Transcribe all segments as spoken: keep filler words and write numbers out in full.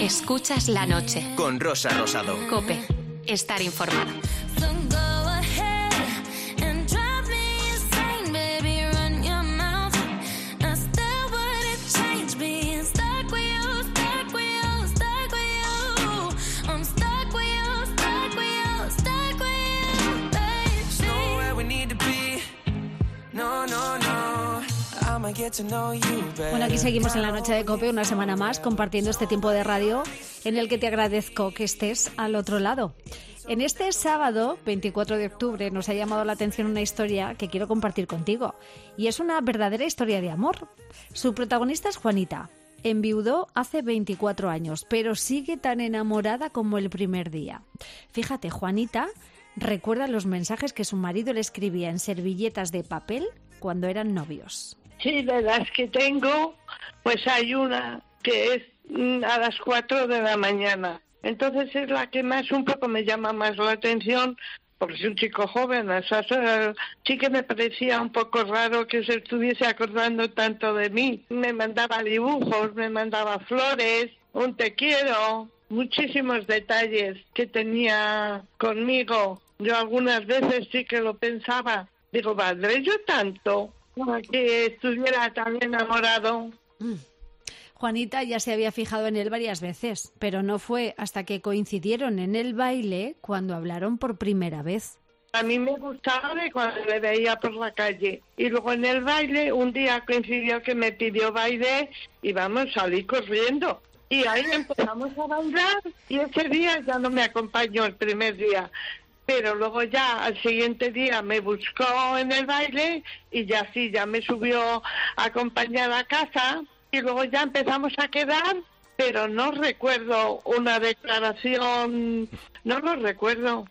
Escuchas La Noche. Con Rosa Rosado. COPE. Estar informado. Bueno, aquí seguimos en La Noche de COPE, una semana más, compartiendo este tiempo de radio en el que te agradezco que estés al otro lado. En este sábado, veinticuatro de octubre, nos ha llamado la atención una historia que quiero compartir contigo. Y es una verdadera historia de amor. Su protagonista es Juanita. Enviudó hace veinticuatro años, pero sigue tan enamorada como el primer día. Fíjate, Juanita recuerda los mensajes que su marido le escribía en servilletas de papel cuando eran novios. Sí, de las que tengo, pues hay una que es a las cuatro de la mañana. Entonces es la que más, un poco me llama más la atención, porque es un chico joven. O sea, sí que me parecía un poco raro que se estuviese acordando tanto de mí. Me mandaba dibujos, me mandaba flores, un te quiero, muchísimos detalles que tenía conmigo. Yo algunas veces sí que lo pensaba. Digo, ¿valdré yo tanto para que estuviera tan enamorado? Mm. Juanita ya se había fijado en él varias veces, pero no fue hasta que coincidieron en el baile cuando hablaron por primera vez. A mí me gustaba de cuando le veía por la calle. Y luego en el baile, un día coincidió que me pidió baile y vamos, salí corriendo. Y ahí empezamos a bailar y ese día ya no me acompañó el primer día. Pero luego ya al siguiente día me buscó en el baile y ya sí, ya me subió a acompañar a casa y luego ya empezamos a quedar, pero no recuerdo una declaración, no lo recuerdo.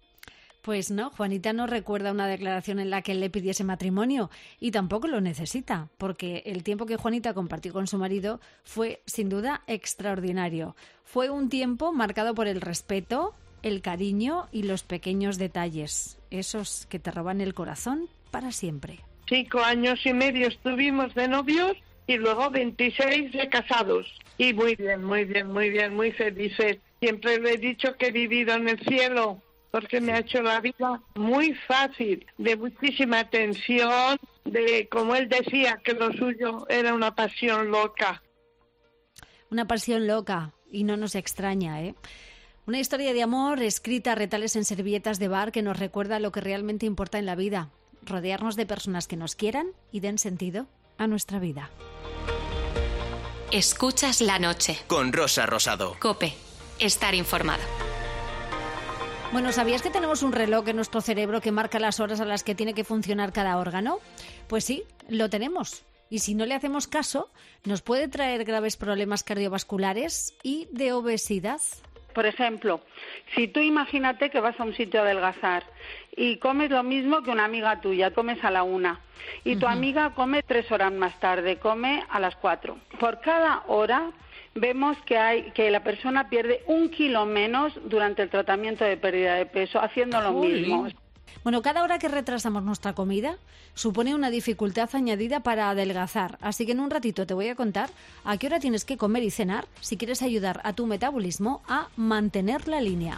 Pues no, Juanita no recuerda una declaración en la que él le pidiese matrimonio y tampoco lo necesita, porque el tiempo que Juanita compartió con su marido fue sin duda extraordinario. Fue un tiempo marcado por el respeto, el cariño y los pequeños detalles, esos que te roban el corazón para siempre. Cinco años y medio estuvimos de novios y luego veintiséis de casados. Y muy bien, muy bien, muy bien, muy felices. Siempre le he dicho que he vivido en el cielo porque me ha hecho la vida muy fácil, de muchísima atención, de, como él decía, que lo suyo era una pasión loca. Una pasión loca, y no nos extraña, ¿eh? Una historia de amor escrita a retales en servilletas de bar que nos recuerda lo que realmente importa en la vida, rodearnos de personas que nos quieran y den sentido a nuestra vida. Escuchas La Noche. Con Rosa Rosado. COPE. Estar informado. Bueno, ¿sabías que tenemos un reloj en nuestro cerebro que marca las horas a las que tiene que funcionar cada órgano? Pues sí, lo tenemos. Y si no le hacemos caso, nos puede traer graves problemas cardiovasculares y de obesidad. Por ejemplo, si tú imagínate que vas a un sitio a adelgazar y comes lo mismo que una amiga tuya, comes a la una, y tu uh-huh. amiga come tres horas más tarde, come a las cuatro. Por cada hora vemos que hay que la persona pierde un kilo menos durante el tratamiento de pérdida de peso, haciendo lo Uy. mismo. Bueno, cada hora que retrasamos nuestra comida supone una dificultad añadida para adelgazar. Así que en un ratito te voy a contar a qué hora tienes que comer y cenar si quieres ayudar a tu metabolismo a mantener la línea.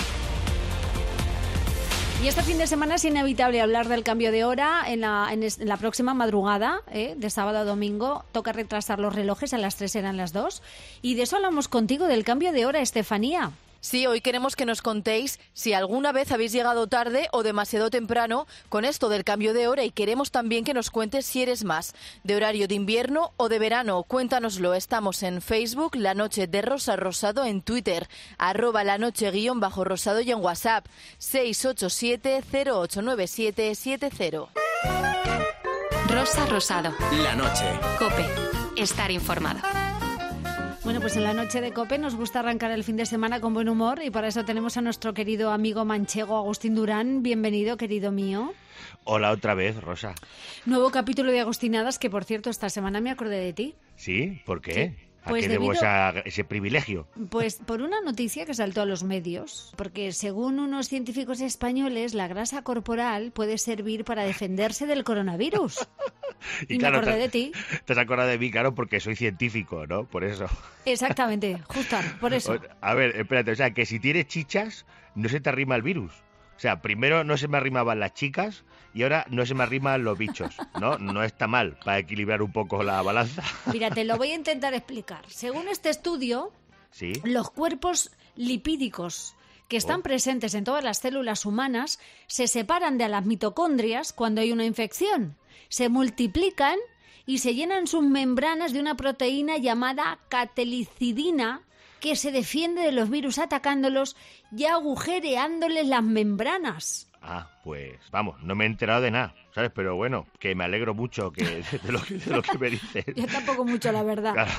Y este fin de semana es inevitable hablar del cambio de hora. En la, en, es, en la próxima madrugada, ¿eh? de sábado a domingo, toca retrasar los relojes, a las tres eran las dos. Y de eso hablamos contigo, del cambio de hora, Estefanía. Sí, hoy queremos que nos contéis si alguna vez habéis llegado tarde o demasiado temprano con esto del cambio de hora, y queremos también que nos cuentes si eres más de horario de invierno o de verano. Cuéntanoslo. Estamos en Facebook, La Noche de Rosa Rosado, en Twitter, arroba la noche guión bajo rosado, y en WhatsApp, seis ocho siete cero ocho nueve siete siete cero. Rosa Rosado. La Noche. COPE. Estar informado. Bueno, pues en La Noche de COPE nos gusta arrancar el fin de semana con buen humor y para eso tenemos a nuestro querido amigo manchego Agustín Durán. Bienvenido, querido mío. Hola otra vez, Rosa. Nuevo capítulo de Agustinadas, que por cierto esta semana me acordé de ti. ¿Sí? ¿Por qué? Sí. ¿A Pues qué debido, debo esa, ese privilegio? Pues por una noticia que saltó a los medios, porque según unos científicos españoles, la grasa corporal puede servir para defenderse del coronavirus. Y, me acordé te, de ti. Te has acordado de mí, claro, porque soy científico, ¿no? Por eso. Exactamente, justo por eso. A ver, espérate, o sea, que si tienes chichas, no se te arrima el virus. O sea, primero no se me arrimaban las chicas y ahora no se me arriman los bichos, ¿no? No está mal para equilibrar un poco la balanza. Mira, te lo voy a intentar explicar. Según este estudio, ¿Sí? los cuerpos lipídicos que están Oh. presentes en todas las células humanas se separan de las mitocondrias cuando hay una infección, se multiplican y se llenan sus membranas de una proteína llamada catelicidina que se defiende de los virus atacándolos y agujereándoles las membranas. Ah, pues vamos, no me he enterado de nada, ¿sabes? Pero bueno, que me alegro mucho que, de, lo que, de lo que me dices. Yo tampoco mucho, la verdad. Claro.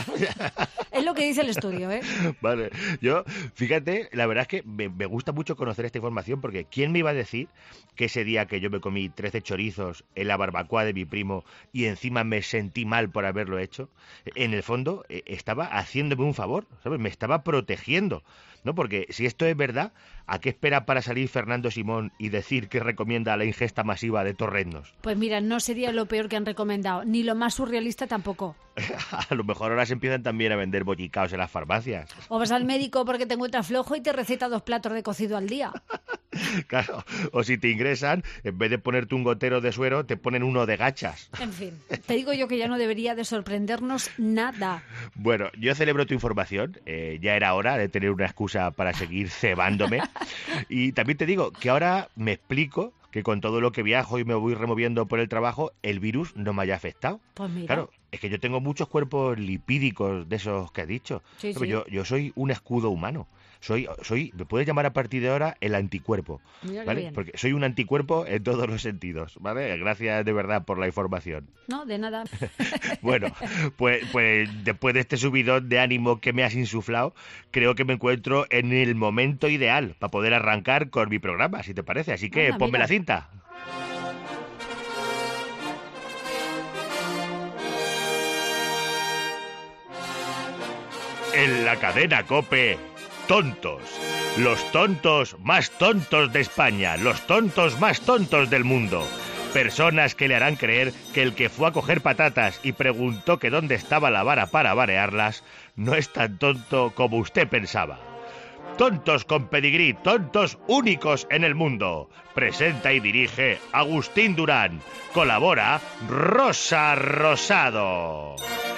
Es lo que dice el estudio, ¿eh? Vale, yo, fíjate, la verdad es que me, me gusta mucho conocer esta información porque ¿quién me iba a decir que ese día que yo me comí trece chorizos en la barbacoa de mi primo y encima me sentí mal por haberlo hecho, en el fondo eh, estaba haciéndome un favor, ¿sabes? Me estaba protegiendo, ¿no? Porque si esto es verdad, ¿a qué espera para salir Fernando Simón y decir que recomienda la ingesta masiva de torreznos? Pues mira, no sería lo peor que han recomendado, ni lo más surrealista tampoco. A lo mejor ahora se empiezan también a vender bollicaos en las farmacias. O vas al médico porque te encuentras flojo y te receta dos platos de cocido al día. Claro, o si te ingresan, en vez de ponerte un gotero de suero, te ponen uno de gachas. En fin, te digo yo que ya no debería de sorprendernos nada. Bueno, yo celebro tu información, eh, ya era hora de tener una excusa para seguir cebándome. Y también te digo que ahora me explico que con todo lo que viajo y me voy removiendo por el trabajo, el virus no me haya afectado. Pues mira. Claro, es que yo tengo muchos cuerpos lipídicos de esos que has dicho. Sí, Pero sí. Yo, yo soy un escudo humano. Soy, soy, me puedes llamar a partir de ahora el anticuerpo, Mira qué ¿vale? bien. Porque soy un anticuerpo en todos los sentidos, ¿vale? Gracias de verdad por la información. No, de nada. Bueno, pues, pues después de este subidón de ánimo que me has insuflado, creo que me encuentro en el momento ideal para poder arrancar con mi programa, si te parece. Así que Anda, ponme mira. la cinta. En la cadena COPE, tontos. Los tontos más tontos de España, los tontos más tontos del mundo. Personas que le harán creer que el que fue a coger patatas y preguntó que dónde estaba la vara para varearlas, no es tan tonto como usted pensaba. Tontos con pedigrí, tontos únicos en el mundo. Presenta y dirige Agustín Durán. Colabora Rosa Rosado.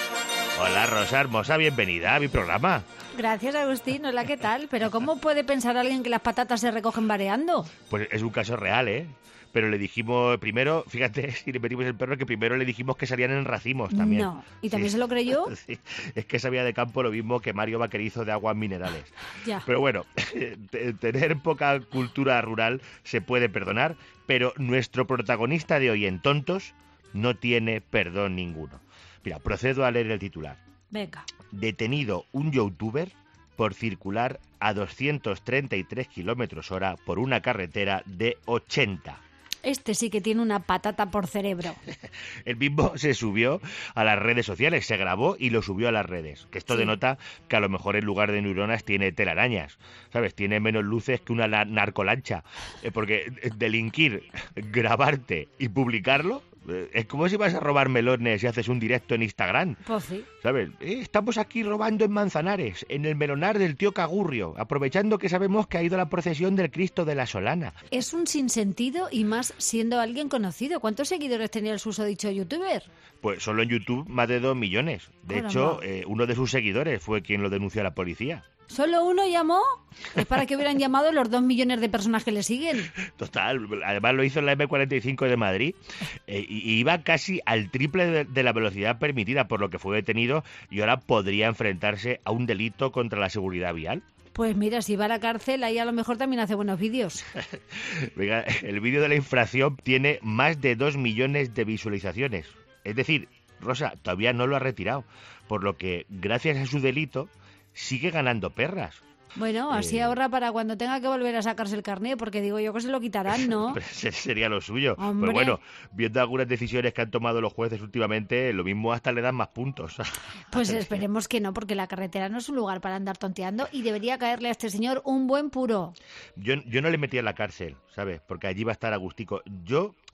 Hola Rosa hermosa, bienvenida a mi programa. Gracias, Agustín. Hola, ¿qué tal? Pero ¿cómo puede pensar alguien que las patatas se recogen vareando? Pues es un caso real, ¿eh? Pero le dijimos primero, fíjate, si le metimos el perro, que primero le dijimos que salían en racimos también. No. ¿Y también Sí. se lo creyó? Sí. Es que sabía de campo lo mismo que Mario Vaquerizo de aguas minerales. Ya. Pero bueno, te- tener poca cultura rural se puede perdonar, pero nuestro protagonista de hoy en Tontos no tiene perdón ninguno. Mira, procedo a leer el titular. Venga. Detenido un youtuber por circular a doscientos treinta y tres kilómetros hora por una carretera de ochenta. Este sí que tiene una patata por cerebro. El mismo se subió a las redes sociales, se grabó y lo subió a las redes. Que esto Sí. denota que a lo mejor en lugar de neuronas tiene telarañas, ¿sabes? Tiene menos luces que una na- narcolancha. Eh, porque delinquir, grabarte y publicarlo eh, es como si vas a robar melones y haces un directo en Instagram. Pues sí. ¿Sabes? Eh, estamos aquí robando en Manzanares, en el melonar del tío Cagurrio, aprovechando que sabemos que ha ido la procesión del Cristo de la Solana. Es un sinsentido y más siendo alguien conocido. ¿Cuántos seguidores tenía el susodicho youtuber? Pues solo en YouTube más de dos millones. De Caramba. hecho, eh, uno de sus seguidores fue quien lo denunció a la policía. ¿Solo uno llamó? Es para que hubieran llamado los dos millones de personas que le siguen. Total, además lo hizo en la eme cuarenta y cinco de Madrid eh, y, y iba casi al triple de, de la velocidad permitida, por lo que fue detenido y ahora podría enfrentarse a un delito contra la seguridad vial. Pues mira, si va a la cárcel, ahí a lo mejor también hace buenos vídeos. Venga, el vídeo de la infracción tiene más de dos millones de visualizaciones. Es decir, Rosa todavía no lo ha retirado, por lo que gracias a su delito sigue ganando perras. Bueno, así Eh. ahorra para cuando tenga que volver a sacarse el carné, porque digo yo que se lo quitarán, ¿no? Pero ese sería lo suyo. Hombre. Pero bueno, viendo algunas decisiones que han tomado los jueces últimamente, lo mismo hasta le dan más puntos. Pues esperemos que no, porque la carretera no es un lugar para andar tonteando y debería caerle a este señor un buen puro. Yo, yo no le metí en la cárcel, ¿sabes? Porque allí va a estar Agustico. Yo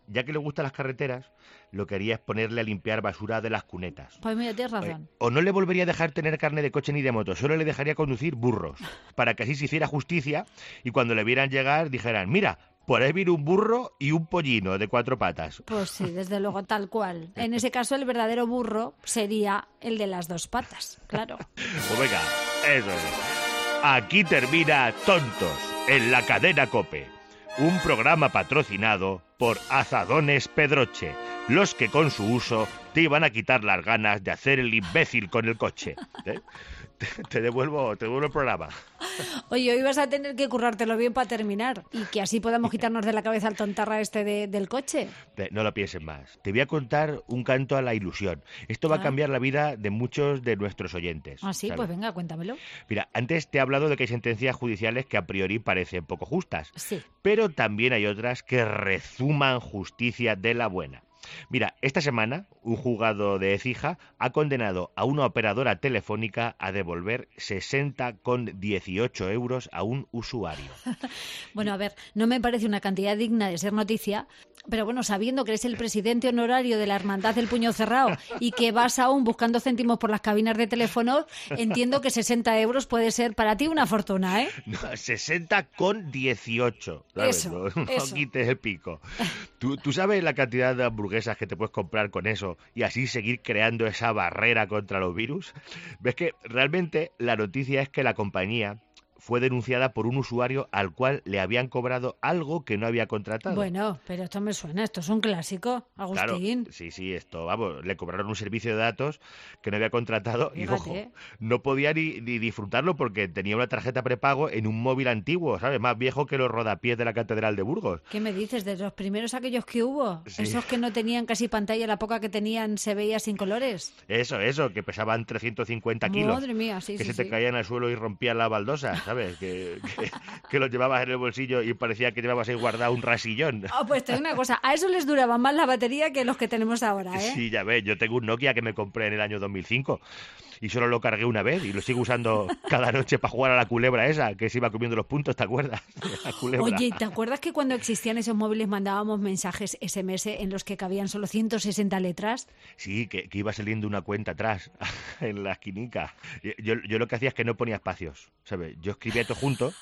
ya que le gustan las carreteras, lo que haría es ponerle a limpiar basura de las cunetas. Pues mira, tienes razón. Eh, o no le volvería a dejar tener carne de coche ni de moto, solo le dejaría conducir burros, para que así se hiciera justicia y cuando le vieran llegar dijeran, mira, por ahí viene un burro y un pollino de cuatro patas. Pues sí, desde luego, tal cual. En ese caso, el verdadero burro sería el de las dos patas, claro. Pues venga, eso es. Aquí termina Tontos, en la cadena COPE. Un programa patrocinado por Azadones Pedroche, los que con su uso te iban a quitar las ganas de hacer el imbécil con el coche. ¿Eh? Te, te devuelvo, te devuelvo el programa. Oye, hoy vas a tener que currártelo bien para terminar y que así podamos quitarnos de la cabeza el tontarra este de, del coche. No lo pienses más. Te voy a contar un canto a la ilusión. Esto va Ah. a cambiar la vida de muchos de nuestros oyentes. Ah, sí, ¿sabes? pues venga, cuéntamelo. Mira, antes te he hablado de que hay sentencias judiciales que a priori parecen poco justas, Sí. pero también hay otras que rezuman justicia de la buena. Mira, esta semana un juzgado de Écija ha condenado a una operadora telefónica a devolver sesenta coma dieciocho euros a un usuario. Bueno, a ver, no me parece una cantidad digna de ser noticia, pero bueno, sabiendo que eres el presidente honorario de la Hermandad del Puño Cerrado y que vas aún buscando céntimos por las cabinas de teléfono, entiendo que sesenta euros puede ser para ti una fortuna, ¿eh? No, sesenta coma dieciocho. ¿sabes? Eso, No, no eso. quites el pico. ¿Tú, ¿Tú sabes la cantidad de hamburguesas que te puedes comprar con eso y así seguir creando esa barrera contra los virus? ¿Ves que realmente la noticia es que la compañía fue denunciada por un usuario al cual le habían cobrado algo que no había contratado? Bueno, pero esto me suena, esto es un clásico, Claro, Agustín. sí, sí, esto, vamos, le cobraron un servicio de datos que no había contratado y, Fíjate. ojo, no podía ni, ni disfrutarlo porque tenía una tarjeta prepago en un móvil antiguo, ¿sabes? Más viejo que los rodapiés de la Catedral de Burgos. ¿Qué me dices? ¿De los primeros aquellos que hubo? Sí. ¿Esos que no tenían casi pantalla, la poca que tenían se veía sin colores? Eso, eso, que pesaban trescientos cincuenta kilos. Madre mía, sí, que sí, se te sí. caían al suelo y rompían la baldosa, ¿sabes? Que, que, que los llevabas en el bolsillo y parecía que llevabas ahí guardado un rasillón. Ah, pues te digo una cosa, a eso les duraba más la batería que los que tenemos ahora, ¿eh? Sí, ya ves, yo tengo un Nokia que me compré en el año dos mil cinco y solo lo cargué una vez y lo sigo usando cada noche para jugar a la culebra esa, que se iba comiendo los puntos, ¿te acuerdas? La culebra. Oye, ¿te acuerdas que cuando existían esos móviles mandábamos mensajes ese eme ese en los que cabían solo ciento sesenta letras? Sí, que, que iba saliendo una cuenta atrás, en la esquinica. Yo, yo lo que hacía es que no ponía espacios, ¿sabes? Yo escribía todo junto.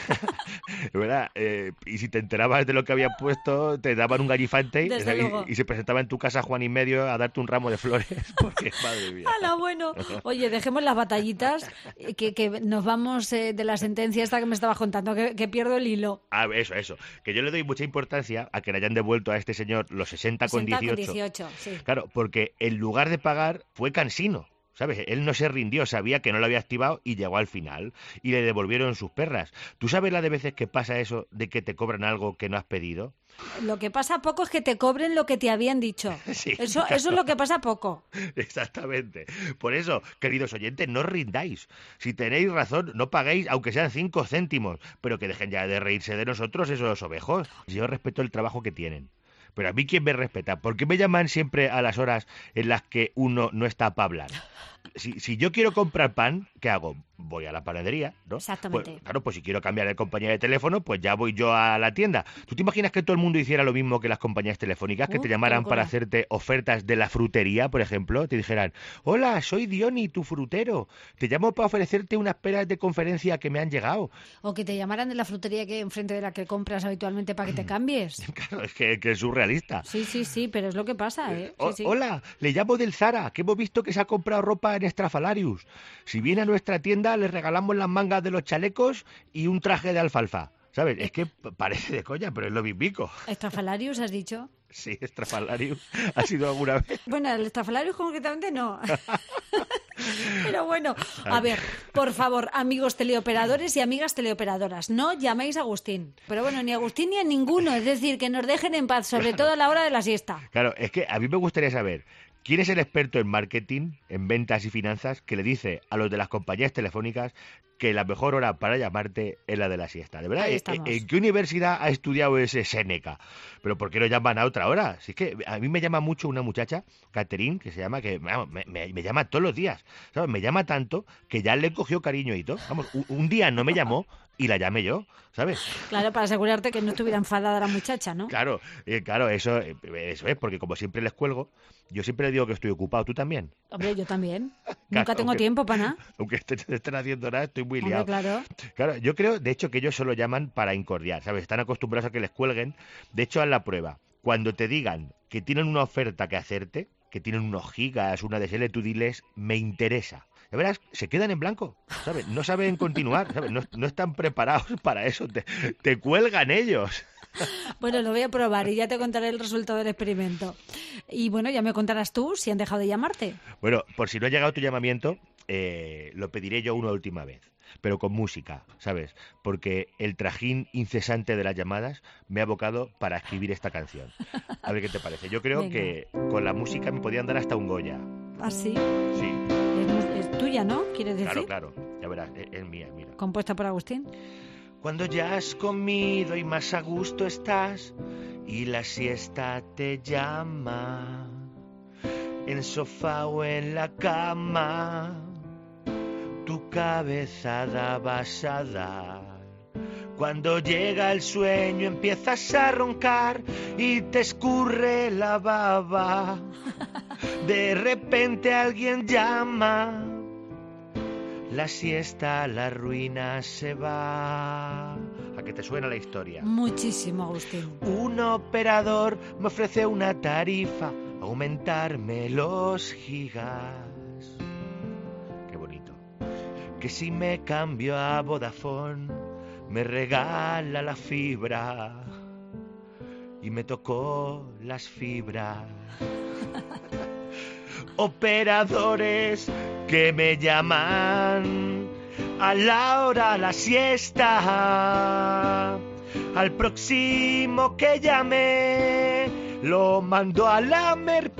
¿Verdad? Eh, y si te enterabas de lo que habían puesto, te daban un gallifante y, Desde luego. y se presentaba en tu casa Juan y medio a darte un ramo de flores. Porque, madre mía. ¡Hala, bueno! Oye, dejemos las batallitas, eh, que, que nos vamos eh, de la sentencia esta que me estabas contando, que, que pierdo el hilo. Ah, eso, eso. Que yo le doy mucha importancia a que le hayan devuelto a este señor los sesenta con sesenta con dieciocho. dieciocho, sí. Claro, porque en lugar de pagar fue cansino. ¿Sabes? Él no se rindió, sabía que no lo había activado y llegó al final. Y le devolvieron sus perras. ¿Tú sabes la de veces que pasa eso de que te cobran algo que no has pedido? Lo que pasa poco es que te cobren lo que te habían dicho. Sí, eso, claro. eso es lo que pasa poco. Exactamente. Por eso, queridos oyentes, no os rindáis. Si tenéis razón, no paguéis, aunque sean cinco céntimos. Pero que dejen ya de reírse de nosotros esos ovejos. Yo respeto el trabajo que tienen. Pero a mí, ¿quién me respeta? ¿Por qué me llaman siempre a las horas en las que uno no está para hablar? Si, si yo quiero comprar pan, ¿qué hago? Voy a la panadería, ¿no? Exactamente. Pues, claro, pues si quiero cambiar de compañía de teléfono, pues ya voy yo a la tienda. ¿Tú te imaginas que todo el mundo hiciera lo mismo que las compañías telefónicas? Que Uh, te qué llamaran locura. para hacerte ofertas de la frutería, por ejemplo. Te dijeran, hola, soy Diony, tu frutero. Te llamo para ofrecerte unas peras de conferencia que me han llegado. O que te llamaran de la frutería que hay enfrente de la que compras habitualmente para que te cambies. Claro, es que, que es surrealista. Sí, sí, sí, pero es lo que pasa, ¿eh? Sí, O- sí. Hola, le llamo del Zara, que hemos visto que se ha comprado ropa en Estrafalarius. Si viene a nuestra tienda, le regalamos las mangas de los chalecos y un traje de alfalfa. ¿Sabes? Es que p- parece de coña, pero es lo mismico. ¿Estrafalarius has dicho? Sí, Estrafalarius. ¿Ha sido alguna vez? Bueno, el estrafalarius concretamente no. Pero bueno, a ver, por favor, amigos teleoperadores y amigas teleoperadoras, no llaméis a Agustín. Pero bueno, ni a Agustín ni a ninguno, es decir, que nos dejen en paz, sobre todo a la hora de la siesta. Claro, es que a mí me gustaría saber, ¿quién es el experto en marketing, en ventas y finanzas, que le dice a los de las compañías telefónicas que la mejor hora para llamarte es la de la siesta? De verdad, Ahí ¿en, estamos. en qué universidad ha estudiado ese Séneca? ¿Pero por qué lo llaman a otra hora? Si es que a mí me llama mucho una muchacha, Catherine, que se llama, que vamos, me, me- me llama todos los días, ¿sabes? Me llama tanto que ya le cogió cariño y todo. Vamos, un, un día no me llamó y la llamé yo, ¿sabes? Claro, para asegurarte que no estuviera enfadada la muchacha, ¿no? Claro, eh, claro, eso, eh, eso es, porque como siempre les cuelgo, yo siempre le digo que estoy ocupado, ¿tú también? Hombre, yo también. Claro, Nunca tengo aunque- tiempo para nada. Aunque estén, estén haciendo nada, estoy muy Hombre, liado. claro. Claro, yo creo, de hecho, que ellos solo llaman para incordiar, ¿sabes? Están acostumbrados a que les cuelguen. De hecho, haz la prueba. Cuando te digan que tienen una oferta que hacerte, que tienen unos gigas, una D S L, tú diles, me interesa. De veras, se quedan en blanco, ¿sabes? No saben continuar, ¿sabes? No, no están preparados para eso, te, te cuelgan ellos. Bueno, lo voy a probar y ya te contaré el resultado del experimento. Y bueno, ya me contarás tú si han dejado de llamarte. Bueno, por si no ha llegado tu llamamiento, eh, lo pediré yo una última vez, pero con música, ¿sabes? Porque el trajín incesante de las llamadas me ha abocado para escribir esta canción. A ver qué te parece. Yo creo Venga. que con la música me podían dar hasta un Goya. ¿Ah, sí? Sí, Es, es tuya, ¿no? ¿Quieres decir? claro, claro. Ya verás, es, es mía, mira. Compuesta por Agustín. Cuando ya has comido y más a gusto estás y la siesta te llama, en sofá o en la cama, tu cabezada vas a dar. Cuando llega el sueño empiezas a roncar y te escurre la baba. De repente alguien llama, la siesta a la ruina se va. ¿A qué te suena la historia? Muchísimo, Agustín. Un operador me ofrece una tarifa, aumentarme los gigas. Qué bonito. Que si me cambio a Vodafone, me regala la fibra. Y me tocó las fibras. Operadores que me llaman a la hora la siesta. Al próximo que llame lo mando a lamer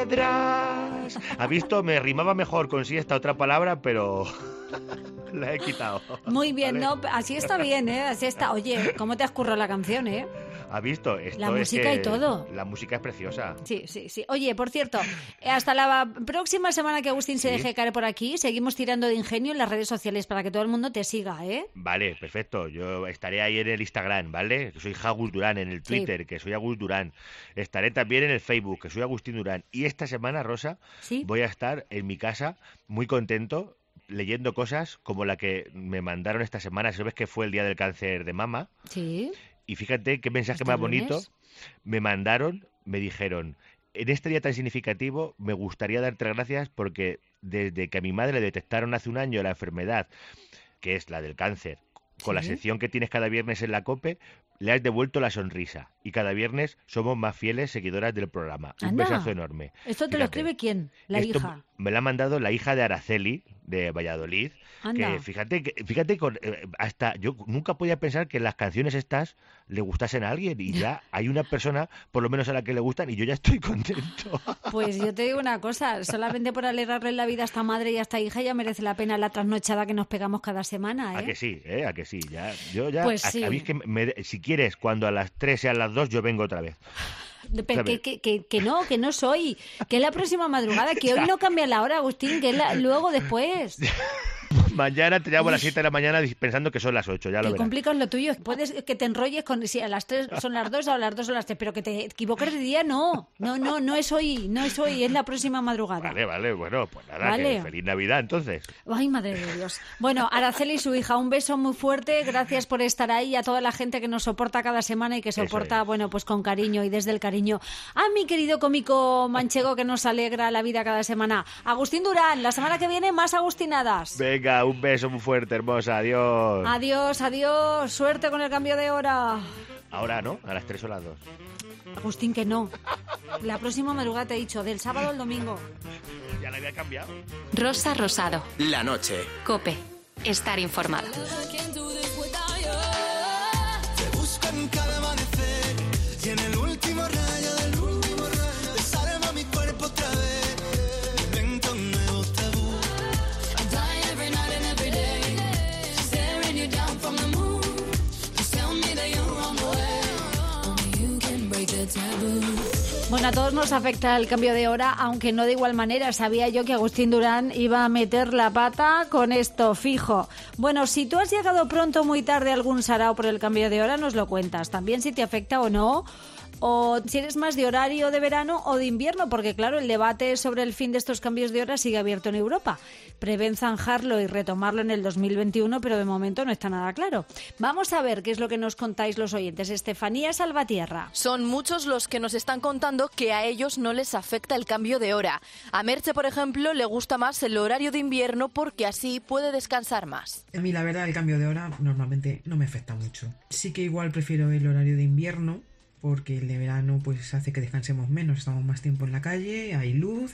piedras. ¿Ha visto? Me rimaba mejor con siesta otra palabra, pero la he quitado. Muy bien, ¿Vale? ¿no? Así está bien, ¿eh? Así está. Oye, ¿cómo te has currado la canción, eh? ¿Ha visto? Esto La es música que y todo. La música es preciosa. Sí, sí, sí. Oye, por cierto, hasta la próxima semana que Agustín se Sí. deje caer por aquí, seguimos tirando de ingenio en las redes sociales para que todo el mundo te siga, ¿eh? Vale, perfecto. Yo estaré ahí en el Instagram, ¿vale? Que soy Agus Durán, en el Twitter, que soy Agus Durán. Estaré también en el Facebook, que soy Agustín Durán. Y esta semana, Rosa, Sí. voy a estar en mi casa muy contento leyendo cosas como la que me mandaron esta semana. ¿Sabes que fue el día del cáncer de mama? Sí. Y fíjate qué mensaje ¿Este más bonito. lunes? Me mandaron, me dijeron, en este día tan significativo me gustaría darte gracias porque desde que a mi madre le detectaron hace un año la enfermedad, que es la del cáncer, con la Sí. sección que tienes cada viernes en la COPE, le has devuelto la sonrisa. Y cada viernes somos más fieles seguidoras del programa. Un Anda. besazo enorme. ¿Esto te lo Fíjate. escribe quién? La Esto hija. Me la ha mandado la hija de Araceli, de Valladolid. Anda. Que fíjate, que, fíjate con, eh, hasta yo nunca podía pensar que las canciones estas le gustasen a alguien. Y ya hay una persona, por lo menos a la que le gustan, y yo ya estoy contento. Pues yo te digo una cosa, solamente por alegrarle la vida a esta madre y a esta hija ya merece la pena la trasnochada que nos pegamos cada semana, ¿A ¿eh? que sí? ¿Eh? ¿A que sí? Ya, yo ya, Pues a- sí. a mí es que me- si quieres, cuando a las tres sean las dos, yo vengo otra vez. Pero ¿sabes? que, que, que, que no, que no soy, que es la próxima madrugada, que hoy no cambia la hora, Agustín, que es la- luego después. Mañana te llamo a las siete de la mañana pensando que son las ocho, ya lo Que verás. complicas lo tuyo. Puedes que te enrolles con si a las tres son las dos o a las dos son las tres, pero que te equivoques de día, no. No, no, no es hoy, no es hoy, es la próxima madrugada. Vale, vale, bueno, pues nada, Vale. que feliz Navidad entonces. Ay, madre de Dios. Bueno, Araceli y su hija, un beso muy fuerte. Gracias por estar ahí, a toda la gente que nos soporta cada semana y que Eso soporta, es. bueno, pues con cariño y desde el cariño. A mi querido cómico manchego que nos alegra la vida cada semana. Agustín Durán, la semana que viene más agustinadas. Venga, un beso muy fuerte, hermosa, adiós. Adiós, adiós. Suerte con el cambio de hora. Ahora, ¿no? A las tres o las dos. Agustín, que no. La próxima madrugada te he dicho, del sábado al domingo. Ya la había cambiado. Rosa Rosado. La noche. Cope. Estar informado. Te busco en cada amanecer y en el último rayo del último rayo desarma mi cuerpo otra vez. Inventa un nuevo tabú. I die every night and every day, staring you down from the moon. Just tell me that you're on the way. Only you can break the taboo. Bueno, Bueno, a todos nos afecta el cambio de hora, aunque no de igual manera. Sabía yo que Agustín Durán iba a meter la pata con esto, fijo. Bueno, si tú has llegado pronto o muy tarde a algún sarao por el cambio de hora, nos lo cuentas. También si te afecta o no, o si eres más de horario de verano o de invierno, porque claro, el debate sobre el fin de estos cambios de hora sigue abierto en Europa. Prevén zanjarlo y retomarlo en el dos mil veintiuno, pero de momento no está nada claro. Vamos a ver qué es lo que nos contáis los oyentes. Estefanía Salvatierra. Son muchos los que nos están contando que a ellos no les afecta el cambio de hora. A Merche, por ejemplo, le gusta más el horario de invierno porque así puede descansar más. A mí, la verdad, el cambio de hora normalmente no me afecta mucho. Sí que igual prefiero el horario de invierno, porque el de verano pues hace que descansemos menos, estamos más tiempo en la calle, hay luz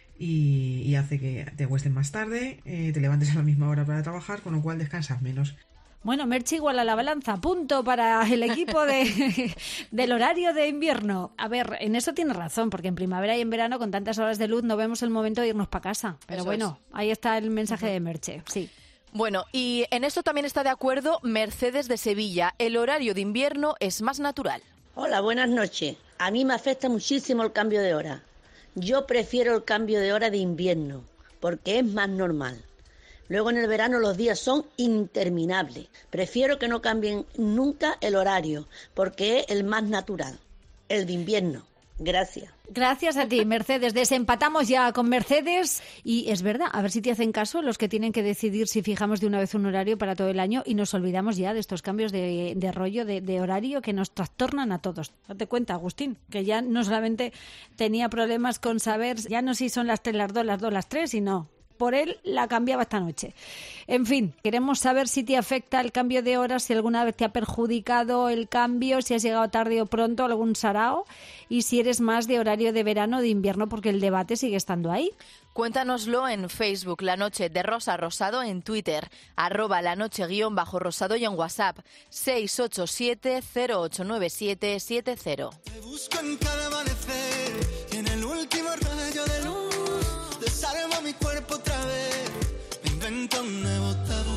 y, y hace que te acuestes más tarde, eh, te levantes a la misma hora para trabajar, con lo cual descansas menos. Bueno, Merche igual a la balanza, punto para el equipo de, del horario de invierno. A ver, en eso tiene razón, porque en primavera y en verano con tantas horas de luz no vemos el momento de irnos para casa. Pero Eso bueno, es. Ahí está el mensaje de Merche, sí. Bueno, y en esto también está de acuerdo Mercedes de Sevilla. El horario de invierno es más natural. Hola, buenas noches. A mí me afecta muchísimo el cambio de hora. Yo prefiero el cambio de hora de invierno, porque es más normal. Luego en el verano los días son interminables. Prefiero que no cambien nunca el horario, porque es el más natural, el de invierno. Gracias. Gracias a ti, Mercedes. Desempatamos ya con Mercedes y es verdad, a ver si te hacen caso los que tienen que decidir si fijamos de una vez un horario para todo el año y nos olvidamos ya de estos cambios de, de rollo, de, de horario que nos trastornan a todos. Date cuenta, Agustín, que ya no solamente tenía problemas con saber, ya no si son las tres, las dos, las dos, las tres, sino por él la cambiaba esta noche. En fin, queremos saber si te afecta el cambio de horas, si alguna vez te ha perjudicado el cambio, si has llegado tarde o pronto a algún sarao y si eres más de horario de verano o de invierno, porque el debate sigue estando ahí. Cuéntanoslo en Facebook, La Noche de Rosa Rosado, en Twitter, arroba la noche guión bajo rosado y en WhatsApp, seis ocho siete cero ocho nueve siete siete cero. Te busco en cada amanecer y en el último rayo de luz desarmo mi cuerpo otra vez, me invento un nuevo tabú.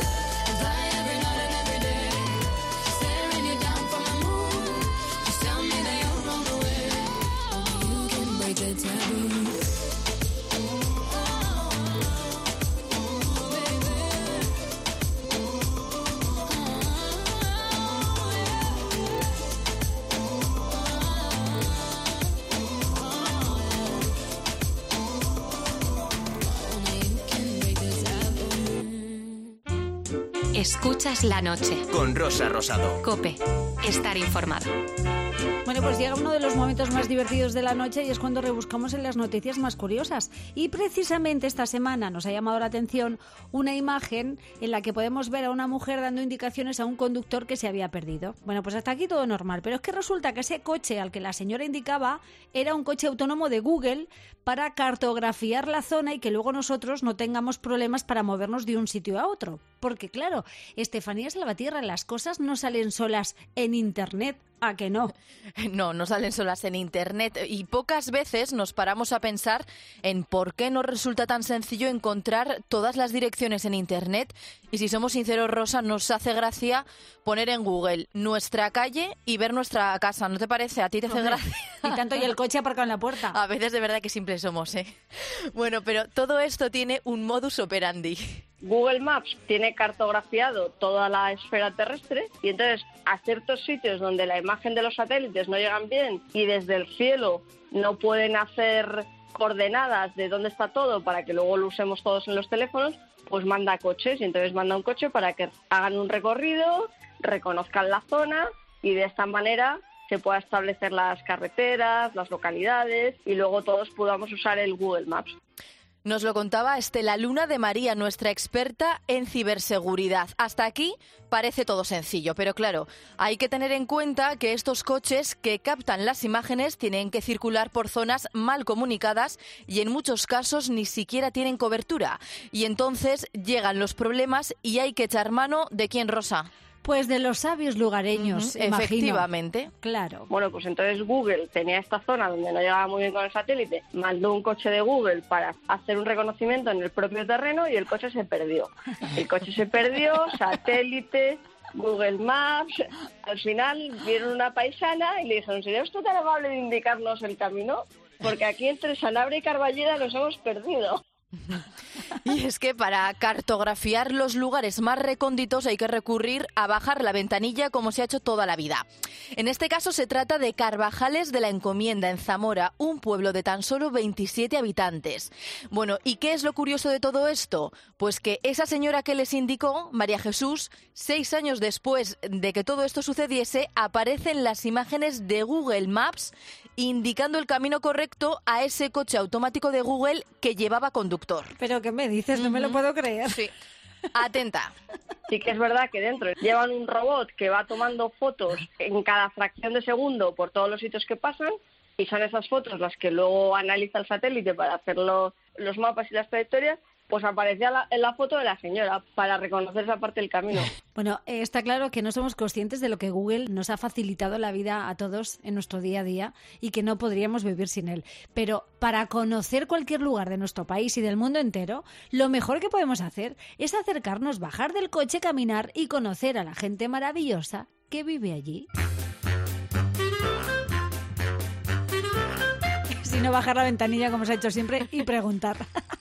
Escuchas la noche. Con Rosa Rosado. COPE. Estar informado. Bueno, pues llega uno de los momentos más divertidos de la noche y es cuando rebuscamos en las noticias más curiosas. Y precisamente esta semana nos ha llamado la atención una imagen en la que podemos ver a una mujer dando indicaciones a un conductor que se había perdido. Bueno, pues hasta aquí todo normal, pero es que resulta que ese coche al que la señora indicaba era un coche autónomo de Google para cartografiar la zona y que luego nosotros no tengamos problemas para movernos de un sitio a otro. Porque claro, Estefanía Salvatierra, las cosas no salen solas en Internet. ¿A que no? No, no salen solas en Internet y pocas veces nos paramos a pensar en por qué nos resulta tan sencillo encontrar todas las direcciones en Internet. Y si somos sinceros, Rosa, nos hace gracia poner en Google nuestra calle y ver nuestra casa. ¿No te parece? ¿A ti te hace Hombre, gracia? Y tanto y el coche aparcado en la puerta. A veces de verdad que simples somos, ¿eh? Bueno, pero todo esto tiene un modus operandi. Google Maps tiene cartografiado toda la esfera terrestre y entonces a ciertos sitios donde la imagen de los satélites no llegan bien y desde el cielo no pueden hacer coordenadas de dónde está todo para que luego lo usemos todos en los teléfonos, pues manda coches y entonces manda un coche para que hagan un recorrido, reconozcan la zona y de esta manera se pueda establecer las carreteras, las localidades y luego todos podamos usar el Google Maps. Nos lo contaba Estela Luna de María, nuestra experta en ciberseguridad. Hasta aquí parece todo sencillo, pero claro, hay que tener en cuenta que estos coches que captan las imágenes tienen que circular por zonas mal comunicadas y en muchos casos ni siquiera tienen cobertura. Y entonces llegan los problemas y hay que echar mano de ¿quién, Rosa? Pues de los sabios lugareños, Uh-huh, imagino. efectivamente. Claro. Bueno, pues entonces Google tenía esta zona donde no llegaba muy bien con el satélite, mandó un coche de Google para hacer un reconocimiento en el propio terreno y el coche se perdió. El coche se perdió, satélite, Google Maps. Al final vieron una paisana y le dijeron, ¿sería usted tan amable de indicarnos el camino? Porque aquí entre Sanabria y Carballeda nos hemos perdido. Y es que para cartografiar los lugares más recónditos hay que recurrir a bajar la ventanilla como se ha hecho toda la vida. En este caso se trata de Carvajales de la Encomienda, en Zamora, un pueblo de tan solo veintisiete habitantes. Bueno, ¿y qué es lo curioso de todo esto? Pues que esa señora que les indicó, María Jesús, seis años después de que todo esto sucediese, aparece en las imágenes de Google Maps indicando el camino correcto a ese coche automático de Google que llevaba conductor. ¿Pero qué me dices? No me lo puedo creer. Sí. Atenta. Sí que es verdad que dentro llevan un robot que va tomando fotos en cada fracción de segundo por todos los sitios que pasan y son esas fotos las que luego analiza el satélite para hacer lo, los mapas y las trayectorias. Pues aparecía la, en la foto de la señora para reconocer esa parte del camino. Bueno, eh, está claro que no somos conscientes de lo que Google nos ha facilitado la vida a todos en nuestro día a día y que no podríamos vivir sin él. Pero para conocer cualquier lugar de nuestro país y del mundo entero, lo mejor que podemos hacer es acercarnos, bajar del coche, caminar y conocer a la gente maravillosa que vive allí. Si no, bajar la ventanilla como se ha hecho siempre y preguntar.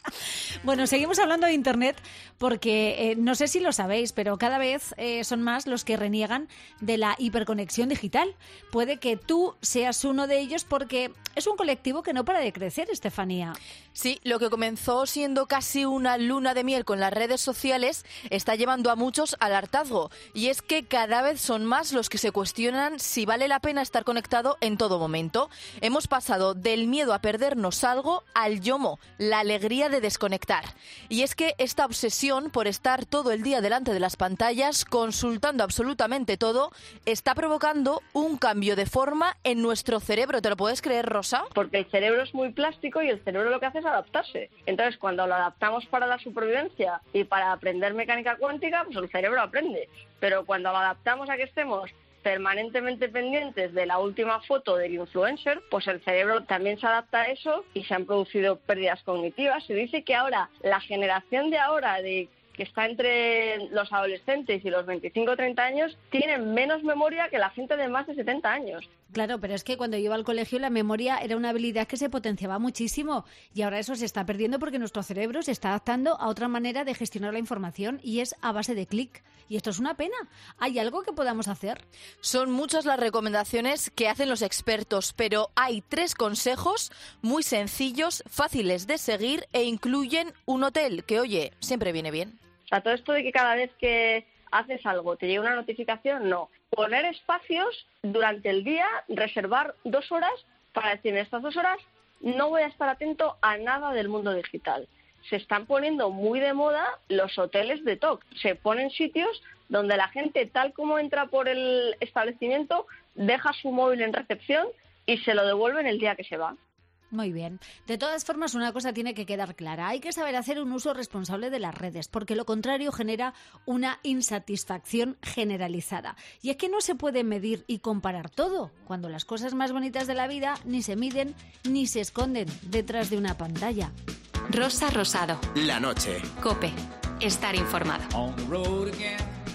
Bueno, seguimos hablando de Internet porque eh, no sé si lo sabéis, pero cada vez eh, son más los que reniegan de la hiperconexión digital. Puede que tú seas uno de ellos porque es un colectivo que no para de crecer, Estefanía. Sí, lo que comenzó siendo casi una luna de miel con las redes sociales está llevando a muchos al hartazgo. Y es que cada vez son más los que se cuestionan si vale la pena estar conectado en todo momento. Hemos pasado del miedo a perdernos algo al yomo, la alegría de desconectar. Y es que esta obsesión por estar todo el día delante de las pantallas, consultando absolutamente todo, está provocando un cambio de forma en nuestro cerebro. ¿Te lo puedes creer, Rosa? Porque el cerebro es muy plástico y el cerebro lo que hace es adaptarse. Entonces, cuando lo adaptamos para la supervivencia y para aprender mecánica cuántica, pues el cerebro aprende. Pero cuando lo adaptamos a que estemos permanentemente pendientes de la última foto del influencer, pues el cerebro también se adapta a eso y se han producido pérdidas cognitivas. Se dice que ahora, la generación de ahora, de que está entre los adolescentes y los veinticinco o treinta años, tienen menos memoria que la gente de más de setenta años. Claro, pero es que cuando yo iba al colegio la memoria era una habilidad que se potenciaba muchísimo y ahora eso se está perdiendo porque nuestro cerebro se está adaptando a otra manera de gestionar la información y es a base de clic. Y esto es una pena. ¿Hay algo que podamos hacer? Son muchas las recomendaciones que hacen los expertos, pero hay tres consejos muy sencillos, fáciles de seguir e incluyen un hotel, que oye, siempre viene bien. O sea, todo esto de que cada vez que haces algo te llega una notificación, no. Poner espacios durante el día, reservar dos horas para decir, en estas dos horas no voy a estar atento a nada del mundo digital. Se están poniendo muy de moda los hoteles detox. Se ponen sitios donde la gente, tal como entra por el establecimiento, deja su móvil en recepción y se lo devuelven el día que se va. Muy bien. De todas formas, una cosa tiene que quedar clara. Hay que saber hacer un uso responsable de las redes, porque lo contrario genera una insatisfacción generalizada. Y es que no se puede medir y comparar todo, cuando las cosas más bonitas de la vida ni se miden ni se esconden detrás de una pantalla. Rosa Rosado. La noche. COPE. Estar informado. On the road again.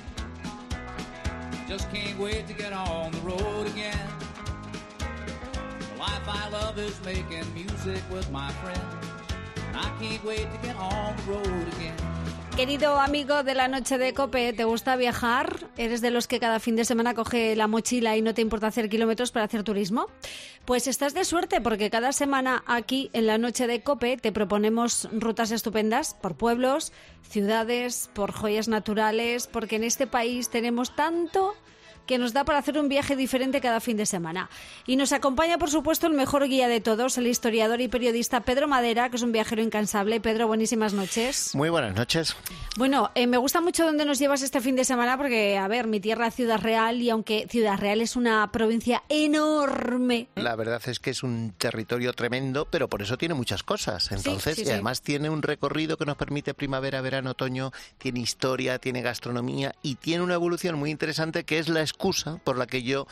Just can't wait to get on the road again. The life I love is making music with my friends. And I can't wait to get on the road again. Querido amigo de la noche de COPE, ¿te gusta viajar? ¿Eres de los que cada fin de semana coge la mochila y no te importa hacer kilómetros para hacer turismo? Pues estás de suerte porque cada semana aquí en la noche de COPE te proponemos rutas estupendas por pueblos, ciudades, por joyas naturales, porque en este país tenemos tanto que nos da para hacer un viaje diferente cada fin de semana. Y nos acompaña, por supuesto, el mejor guía de todos, el historiador y periodista Pedro Madera, que es un viajero incansable. Pedro, buenísimas noches. Muy buenas noches. Bueno, eh, me gusta mucho dónde nos llevas este fin de semana porque, a ver, mi tierra es Ciudad Real y aunque Ciudad Real es una provincia enorme... La verdad es que es un territorio tremendo, pero por eso tiene muchas cosas. Entonces, sí, sí, y además sí. Tiene un recorrido que nos permite primavera, verano, otoño, tiene historia, tiene gastronomía y tiene una evolución muy interesante que es la excusa por la que yo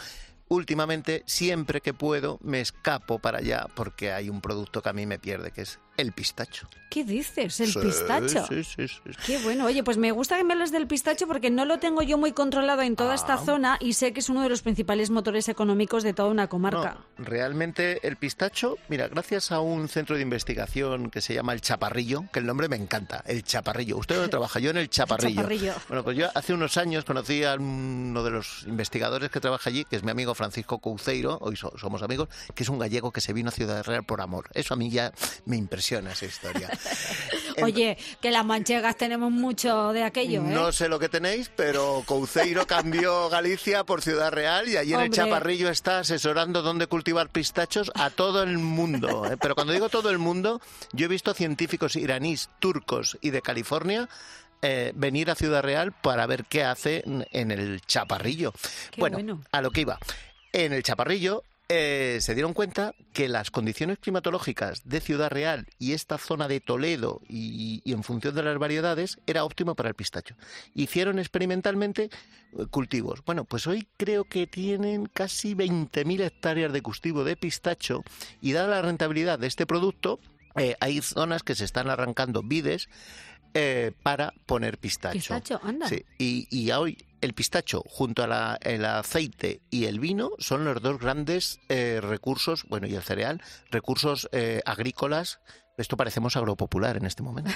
últimamente, siempre que puedo, me escapo para allá porque hay un producto que a mí me pierde, que es el pistacho. ¿Qué dices? ¿El Sí, pistacho? Sí, sí, sí. Qué bueno. Oye, pues me gusta que me hables del pistacho porque no lo tengo yo muy controlado en toda Ah. esta zona y sé que es uno de los principales motores económicos de toda una comarca. No, realmente el pistacho, mira, gracias a un centro de investigación que se llama El Chaparrillo, que el nombre me encanta, El Chaparrillo. ¿Usted dónde trabaja? Yo en El Chaparrillo. Chaparrillo. Bueno, pues yo hace unos años conocí a uno de los investigadores que trabaja allí, que es mi amigo Francisco Couceiro, hoy so- somos amigos, que es un gallego que se vino a Ciudad Real por amor. Eso a mí ya me impresiona, esa historia. Oye, que las manchegas tenemos mucho de aquello, ¿eh? No sé lo que tenéis, pero Couceiro cambió Galicia por Ciudad Real y allí en el Hombre. Chaparrillo está asesorando dónde cultivar pistachos a todo el mundo. ¿eh? Pero cuando digo todo el mundo, yo he visto científicos iraníes, turcos y de California eh, venir a Ciudad Real para ver qué hacen en el Chaparrillo. Qué bueno, bueno. a lo que iba. En el Chaparrillo eh, se dieron cuenta que las condiciones climatológicas de Ciudad Real y esta zona de Toledo y, y en función de las variedades era óptimo para el pistacho. Hicieron experimentalmente eh, cultivos. Bueno, pues hoy creo que tienen casi veinte mil hectáreas de cultivo de pistacho y dada la rentabilidad de este producto, eh, hay zonas que se están arrancando vides eh, para poner pistacho. Pistacho, anda. Sí, y, y hoy el pistacho junto al el aceite y el vino son los dos grandes eh, recursos, bueno, y el cereal, recursos eh, agrícolas. Esto parecemos agropopular en este momento.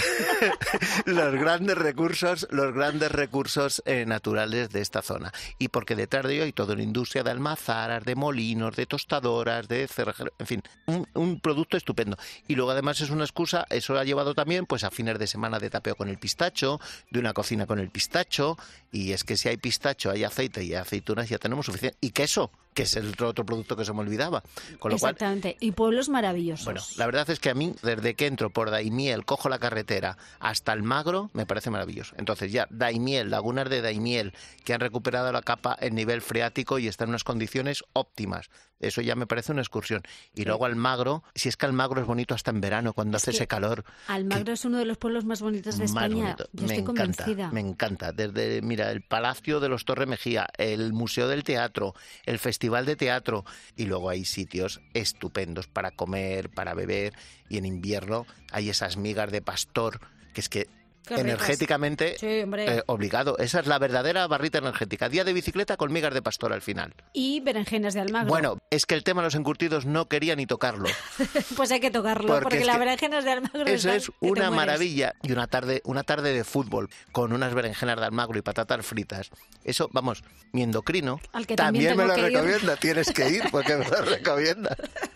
los grandes recursos, los grandes recursos eh, naturales de esta zona. Y porque detrás de ello hay toda una industria de almazaras, de molinos, de tostadoras, de cerrajeros, en fin, un, un producto estupendo. Y luego además es una excusa, eso ha llevado también pues a fines de semana de tapeo con el pistacho, de una cocina con el pistacho, y es que si hay pistacho, hay aceite y hay aceitunas, ya tenemos suficiente. Y queso, que es el otro producto que se me olvidaba. Con lo cual, Exactamente. Y pueblos maravillosos. bueno, la verdad es que a mí, desde que entro por Daimiel, cojo la carretera hasta Almagro, me parece maravilloso. Entonces ya, Daimiel, lagunas de Daimiel, que han recuperado la capa en nivel freático y están en unas condiciones óptimas. Eso ya me parece una excursión. Y luego Almagro, si es que Almagro es bonito hasta en verano, cuando Es hace que ese calor. Almagro es uno de los pueblos más bonitos de Más España. bonito. Yo me estoy encanta, convencida. me encanta. Desde, mira, el Palacio de los Torre Mejía, el Museo del Teatro, el Festival de Teatro, y luego hay sitios estupendos para comer, para beber, y en invierno hay esas migas de pastor, que es que Qué ricas. energéticamente Sí, hombre. eh, obligado. Esa es la verdadera barrita energética. Día de bicicleta con migas de pastor al final. Y berenjenas de Almagro. Bueno, es que el tema de los encurtidos no quería ni tocarlo. Pues hay que tocarlo, Porque porque, es las que berenjenas de Almagro Eso están es que te una mueres. maravilla. Y una tarde, una tarde de fútbol con unas berenjenas de Almagro y patatas fritas. Eso, vamos, mi endocrino Al que también me tengo lo que ir. recomienda. Tienes que ir porque me lo recomienda.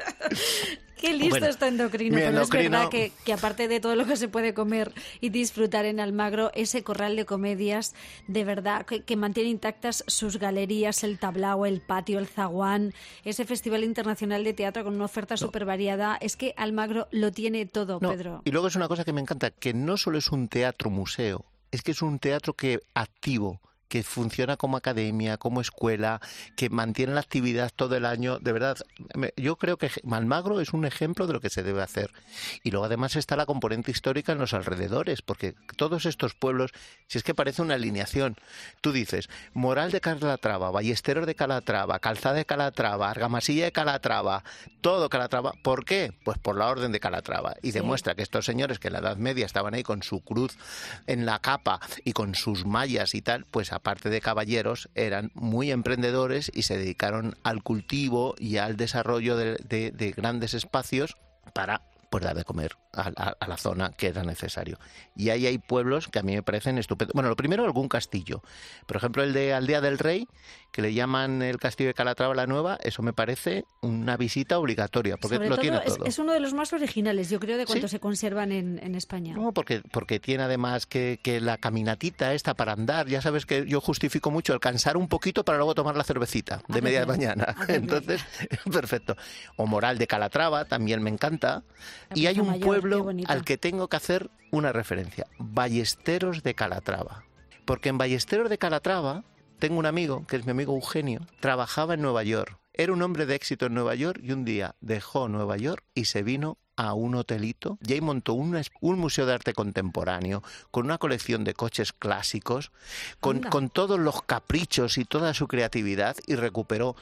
Qué listo Bueno, está endocrino, mi pero es endocrino- verdad que, que aparte de todo lo que se puede comer y disfrutar en Almagro, ese corral de comedias, de verdad, que, que mantiene intactas sus galerías, el tablao, el patio, el zaguán, ese Festival Internacional de Teatro con una oferta súper variada. Es que Almagro lo tiene todo, No, Pedro. y luego es una cosa que me encanta, que no solo es un teatro museo, es que es un teatro que activo, que funciona como academia, como escuela, que mantiene la actividad todo el año. De verdad, me- yo creo que Almagro es un ejemplo de lo que se debe hacer. Y luego además está la componente histórica en los alrededores, porque todos estos pueblos, si es que parece una alineación, tú dices, Moral de Calatrava, Ballesteros de Calatrava, Calzada de Calatrava, Argamasilla de Calatrava, todo Calatrava. ¿Por qué? Pues por la orden de Calatrava. Y Sí. demuestra que estos señores que en la Edad Media estaban ahí con su cruz en la capa y con sus mallas y tal, pues aparte de caballeros, eran muy emprendedores y se dedicaron al cultivo y al desarrollo de, de- de grandes espacios para pues dar de comer a, a- a la zona que era necesario. Y ahí hay pueblos que a mí me parecen estupendos. Bueno, lo primero, algún castillo. Por ejemplo, el de Aldea del Rey, que le llaman el Castillo de Calatrava la Nueva, eso me parece una visita obligatoria, porque Sobre lo todo, tiene es, todo. es uno de los más originales, yo creo, de cuantos Sí. se conservan en, en España. No, porque, porque tiene además que, que la caminatita esta para andar, ya sabes que yo justifico mucho el cansar un poquito para luego tomar la cervecita de Haces media de bien, mañana. haces bien. Entonces, perfecto. O Moral de Calatrava, también me encanta. La Y hay Plaza un Mayor, qué pueblo bonita. al que tengo que hacer una referencia, Ballesteros de Calatrava. Porque en Ballesteros de Calatrava tengo un amigo, que es mi amigo Eugenio, trabajaba en Nueva York. Era un hombre de éxito en Nueva York y un día dejó Nueva York y se vino a un hotelito y ahí montó un, un museo de arte contemporáneo con una colección de coches clásicos, con, Anda. con todos los caprichos y toda su creatividad y recuperó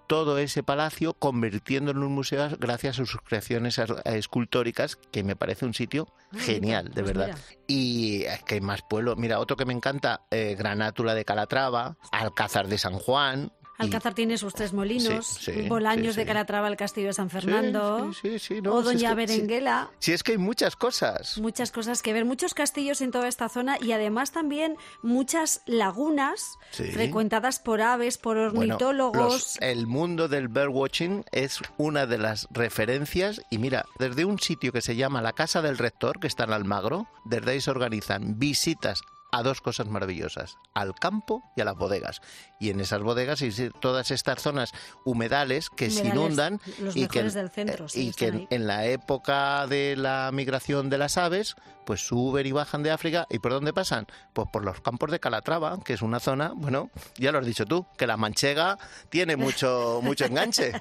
todo ese palacio, convirtiéndolo en un museo gracias a sus creaciones escultóricas, que me parece un sitio genial, de pues verdad. mira. Y es que hay más pueblos. Mira, otro que me encanta, eh, Granátula de Calatrava, Alcázar de San Juan. Alcázar tiene sus tres molinos, Sí, sí, Bolaños sí, de sí. Calatrava, el Castillo de San Fernando, Sí, sí, sí, sí, no, o si es Doña que- Berenguela. Si, si es que hay muchas cosas. Muchas cosas que ver, muchos castillos en toda esta zona y además también muchas lagunas Sí. frecuentadas por aves, por Bueno, ornitólogos. los- el mundo del birdwatching es una de las referencias y mira, desde un sitio que se llama la Casa del Rector, que está en Almagro, desde ahí se organizan visitas a dos cosas maravillosas, al campo y a las bodegas. Y en esas bodegas y todas estas zonas humedales que se Humedales, inundan los y que, mejores del centro, sí, y están que ahí. en la época de la migración de las aves, pues suben y bajan de África. ¿Y por dónde pasan? Pues por los campos de Calatrava, que es una zona, bueno, ya lo has dicho tú, que la manchega tiene mucho, mucho enganche.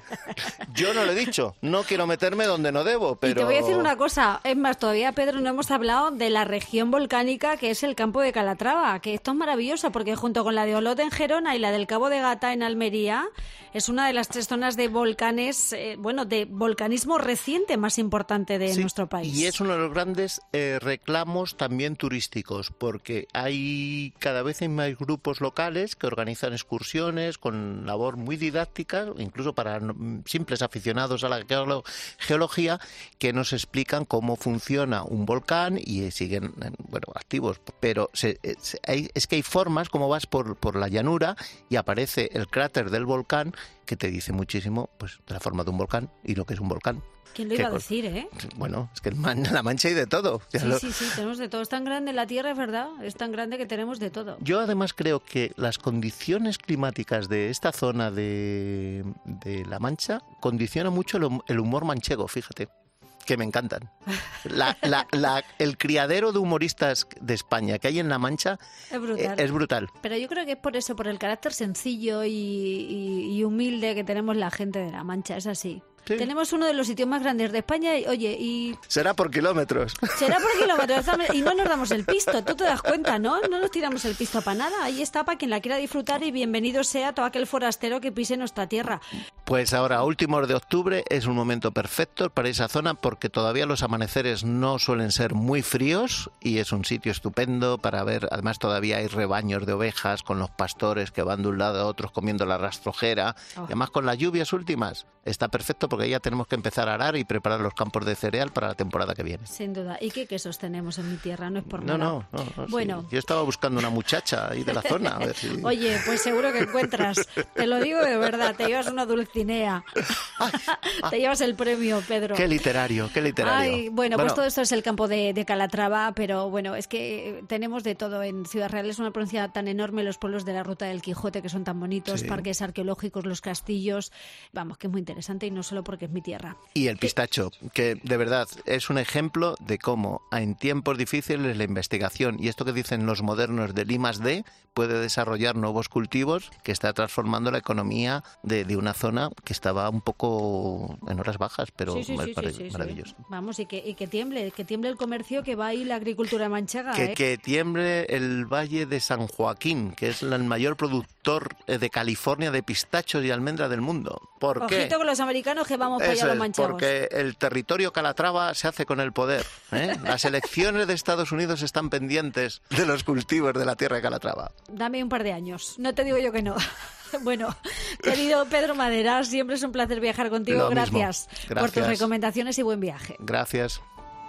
Yo no lo he dicho, no quiero meterme donde no debo, pero... Y te voy a decir una cosa, es más, todavía, Pedro, no hemos hablado de la región volcánica que es el campo de Calatrava, que esto es maravilloso porque junto con la de Olot en Gerona y la del Cabo de Gata en Almería, es una de las tres zonas de volcanes, eh, bueno, de volcanismo reciente más importante de Sí, nuestro país. Y es uno de los grandes eh, reclamos también turísticos, porque hay cada vez hay más grupos locales que organizan excursiones con labor muy didáctica, incluso para mm, simples aficionados a la geolo- geología, que nos explican cómo funciona un volcán y eh, siguen eh, bueno activos. Pero se, eh, se- hay- es que hay formas, como vas por, por la llanura y aparece el cráter del volcán, que te dice muchísimo pues de la forma de un volcán y lo que es un volcán. ¿Quién lo Qué iba a co- decir, eh? Bueno, es que en Man- en La Mancha hay de todo. Ya Sí, lo- sí, sí, tenemos de todo. Es tan grande la Tierra, es verdad, es tan grande que tenemos de todo. Yo además creo que las condiciones climáticas de esta zona de, de La Mancha condicionan mucho el, hum- el humor manchego, fíjate, que me encantan. La- la- la- el criadero de humoristas de España que hay en La Mancha Es brutal. eh, es brutal. Pero yo creo que es por eso, por el carácter sencillo y, y- y humilde que tenemos la gente de La Mancha, es así. Sí. Tenemos uno de los sitios más grandes de España y, oye, y Será por kilómetros. será por kilómetros y no nos damos el pisto, tú te das cuenta, ¿no? No nos tiramos el pisto para nada, ahí está para quien la quiera disfrutar y bienvenido sea todo aquel forastero que pise nuestra tierra. Pues ahora, a últimos de octubre, es un momento perfecto para esa zona porque todavía los amaneceres no suelen ser muy fríos y es un sitio estupendo para ver. Además, todavía hay rebaños de ovejas con los pastores que van de un lado a otro comiendo la rastrojera. Oh. Y además, con las lluvias últimas, está perfecto porque ya tenemos que empezar a arar y preparar los campos de cereal para la temporada que viene. Sin duda. ¿Y qué quesos tenemos en mi tierra? No es por No, nada. no, no. no, sí. Bueno. Yo estaba buscando una muchacha ahí de la zona. A ver si... Oye, pues seguro que encuentras. Te lo digo de verdad, te llevas una dulcinea. Te llevas el premio, Pedro. Qué literario, qué literario. Ay, bueno, pues todo esto es el campo de, de Calatrava, pero bueno, es que tenemos de todo en Ciudad Real. Es una provincia tan enorme, los pueblos de la Ruta del Quijote, que son tan bonitos, Sí. parques arqueológicos, los castillos. Vamos, que es muy interesante y no solo porque es mi tierra. Y el pistacho, que de verdad es un ejemplo de cómo en tiempos difíciles la investigación y esto que dicen los modernos del I más D puede desarrollar nuevos cultivos que está transformando la economía de, de una zona que estaba un poco en horas bajas, pero Sí, sí, es sí, marav- sí, sí, sí. maravilloso. Vamos, y que, y que tiemble, que tiemble el comercio, que va ahí la agricultura manchega. Que, ¿eh? que tiemble el Valle de San Joaquín, que es el mayor productor eh, de California de pistachos y almendras del mundo. ¿Por qué? Ojito con los americanos que vamos para allá Eso los es, manchegos. porque el territorio Calatrava se hace con el poder. ¿eh? Las elecciones de Estados Unidos están pendientes de los cultivos de la tierra de Calatrava. Dame un par de años, no te digo yo que no. Bueno, querido Pedro Madera, siempre es un placer viajar contigo. Lo mismo. Gracias, por tus Gracias. recomendaciones y buen viaje. Gracias.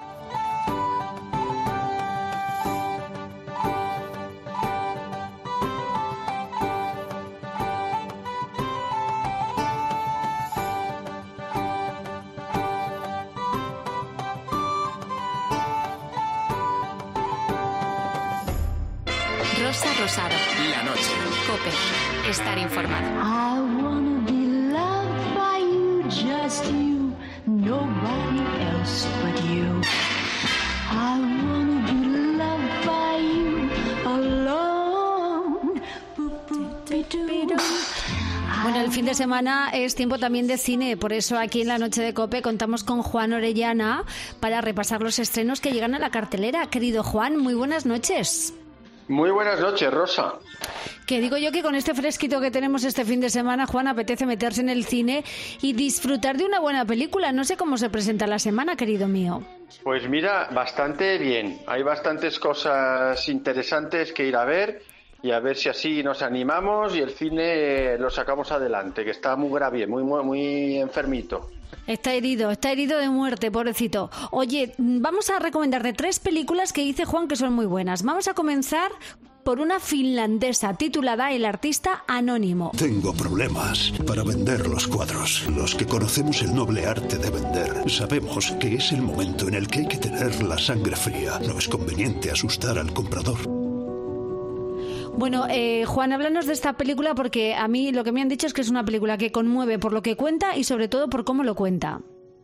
Rosa Rosado. La noche. Cope. Estar informado. I wanna be loved by you, just you, nobody else but you. I wanna be loved by you alone. Boop-boop-be-doo. Bueno, el fin de semana es tiempo también de cine, por eso aquí en la Noche de Cope contamos con Juan Orellana para repasar los estrenos que llegan a la cartelera. Querido Juan, muy buenas noches. Muy buenas noches, Rosa. Que digo yo que con este fresquito que tenemos este fin de semana, Juan, apetece meterse en el cine y disfrutar de una buena película. No sé cómo se presenta la semana, querido mío. Pues mira, bastante bien. Hay bastantes cosas interesantes que ir a ver y a ver si así nos animamos y el cine lo sacamos adelante, que está muy grave, muy, muy, muy enfermito. Está herido, está herido de muerte, pobrecito. Oye, vamos a recomendarte tres películas que dice Juan que son muy buenas. Vamos a comenzar por una finlandesa titulada El artista anónimo. Tengo problemas para vender los cuadros. Los que conocemos el noble arte de vender sabemos que es el momento en el que hay que tener la sangre fría. No es conveniente asustar al comprador. Bueno, eh, Juan, háblanos de esta película porque a mí lo que me han dicho es que es una película que conmueve por lo que cuenta y sobre todo por cómo lo cuenta.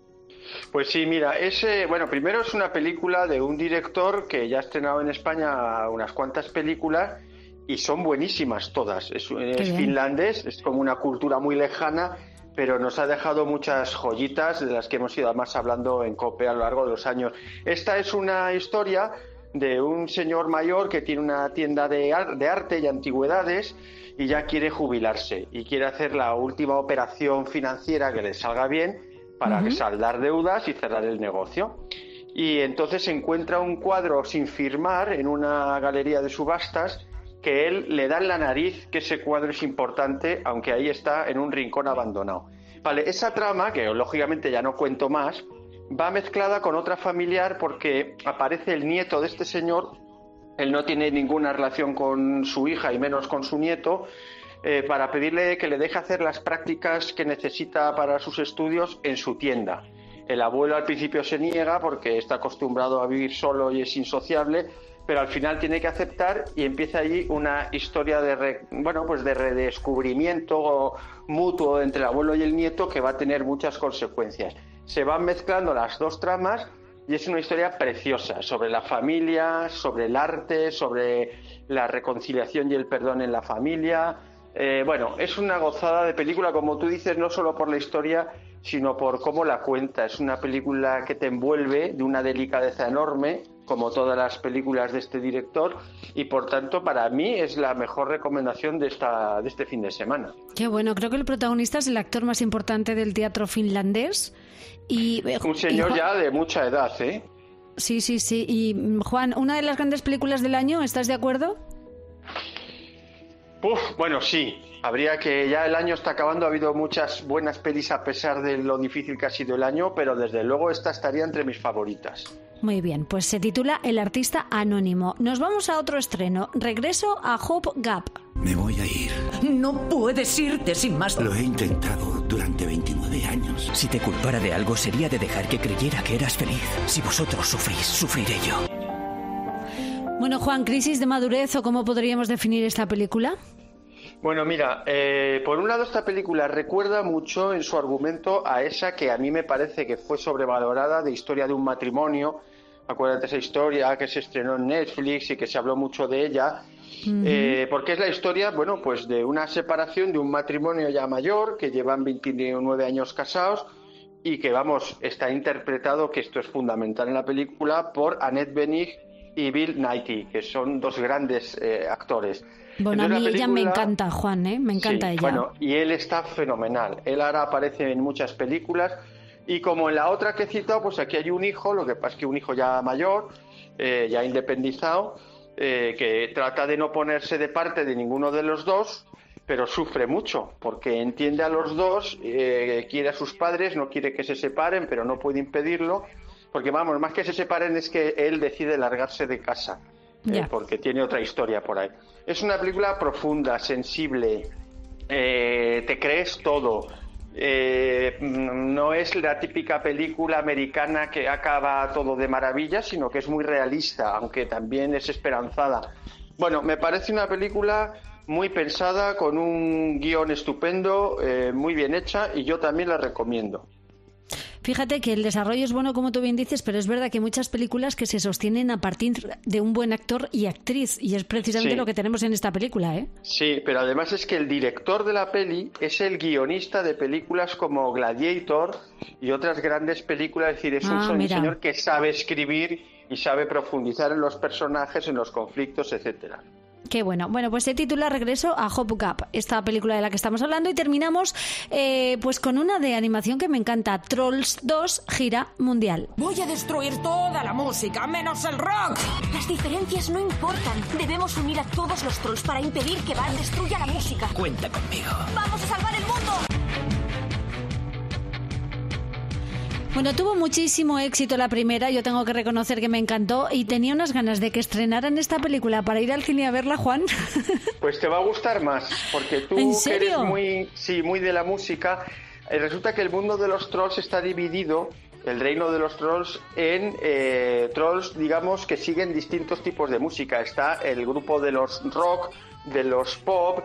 Pues sí, mira, es, eh, bueno, primero es una película de un director que ya ha estrenado en España unas cuantas películas y son buenísimas todas. Es, es finlandés, es como una cultura muy lejana, pero nos ha dejado muchas joyitas de las que hemos ido además hablando en COPE a lo largo de los años. Esta es una historia de un señor mayor que tiene una tienda de, ar- de arte y antigüedades y ya quiere jubilarse y quiere hacer la última operación financiera que le salga bien para uh-huh. saldar deudas y cerrar el negocio. Y entonces encuentra un cuadro sin firmar en una galería de subastas que él le da en la nariz que ese cuadro es importante, aunque ahí está en un rincón abandonado. Vale, esa trama, que lógicamente ya no cuento más, va mezclada con otra familiar porque aparece el nieto de este señor. Él no tiene ninguna relación con su hija y menos con su nieto, eh, para pedirle que le deje hacer las prácticas que necesita para sus estudios en su tienda. El abuelo al principio se niega porque está acostumbrado a vivir solo y es insociable, pero al final tiene que aceptar y empieza allí una historia de re, bueno pues de redescubrimiento mutuo entre el abuelo y el nieto que va a tener muchas consecuencias. Se van mezclando las dos tramas y es una historia preciosa sobre la familia, sobre el arte, sobre la reconciliación y el perdón en la familia. Eh, bueno, es una gozada de película, como tú dices, no solo por la historia, sino por cómo la cuenta. Es una película que te envuelve de una delicadeza enorme, como todas las películas de este director, y por tanto para mí es la mejor recomendación de esta de este fin de semana. Qué bueno, creo que el protagonista es el actor más importante del teatro finlandés. Y, un señor y Juan, ya de mucha edad, ¿eh? Sí, sí, sí. Y Juan, una de las grandes películas del año, ¿estás de acuerdo? Uf, bueno, sí. Habría que, ya el año está acabando, ha habido muchas buenas pelis a pesar de lo difícil que ha sido el año, pero desde luego esta estaría entre mis favoritas. Muy bien, pues se titula El artista anónimo. Nos vamos a otro estreno, Regreso a Hope Gap. Me voy a ir. No puedes irte sin más. Lo he intentado durante veintinueve años. Si te culpara de algo sería de dejar que creyera que eras feliz. Si vosotros sufrís, sufriré yo. Bueno, Juan, ¿crisis de madurez o cómo podríamos definir esta película? Bueno, mira, eh, por un lado esta película recuerda mucho en su argumento a esa que a mí me parece que fue sobrevalorada, de Historia de un matrimonio. Acuérdate esa historia que se estrenó en Netflix y que se habló mucho de ella, uh-huh. eh, porque es la historia, bueno, pues de una separación de un matrimonio ya mayor que llevan veintinueve años casados y que, vamos, está interpretado, que esto es fundamental en la película, por Annette Bening y Bill Nighy, que son dos grandes eh, actores. Bueno, entonces, a mí película, ella me encanta, Juan, ¿eh? Me encanta sí, ella. Bueno, y él está fenomenal. Él ahora aparece en muchas películas y como en la otra que he citado, pues aquí hay un hijo, lo que pasa es que un hijo ya mayor, eh, ya independizado, eh, que trata de no ponerse de parte de ninguno de los dos, pero sufre mucho, porque entiende a los dos, eh, quiere a sus padres, no quiere que se separen, pero no puede impedirlo, porque vamos, más que se separen es que él decide largarse de casa. Eh, porque tiene otra historia por ahí. Es una película profunda, sensible, eh, te crees todo, eh, no es la típica película americana que acaba todo de maravilla, sino que es muy realista, aunque también es esperanzada. Bueno, me parece una película muy pensada, con un guión estupendo, eh, muy bien hecha, y yo también la recomiendo. Fíjate que el desarrollo es bueno, como tú bien dices, pero es verdad que hay muchas películas que se sostienen a partir de un buen actor y actriz, y es precisamente sí. lo que tenemos en esta película, ¿eh? Sí, pero además es que el director de la peli es el guionista de películas como Gladiator y otras grandes películas, es decir, es ah, un mira. señor que sabe escribir y sabe profundizar en los personajes, en los conflictos, etcétera. Qué bueno. Bueno, pues se titula Regreso a Hop Gap, esta película de la que estamos hablando, y terminamos eh, pues con una de animación que me encanta, Trolls dos, gira mundial. Voy a destruir toda la música, menos el rock. Las diferencias no importan. Debemos unir a todos los trolls para impedir que Bart destruya la música. Cuenta conmigo. ¡Vamos a salvar el mundo! Bueno, tuvo muchísimo éxito la primera, yo tengo que reconocer que me encantó y tenía unas ganas de que estrenaran esta película para ir al cine a verla, Juan. Pues te va a gustar más, porque tú ¿En que serio? eres muy, sí, muy de la música, eh, resulta que el mundo de los trolls está dividido, el reino de los trolls, en eh, trolls, digamos, que siguen distintos tipos de música. Está el grupo de los rock, de los pop,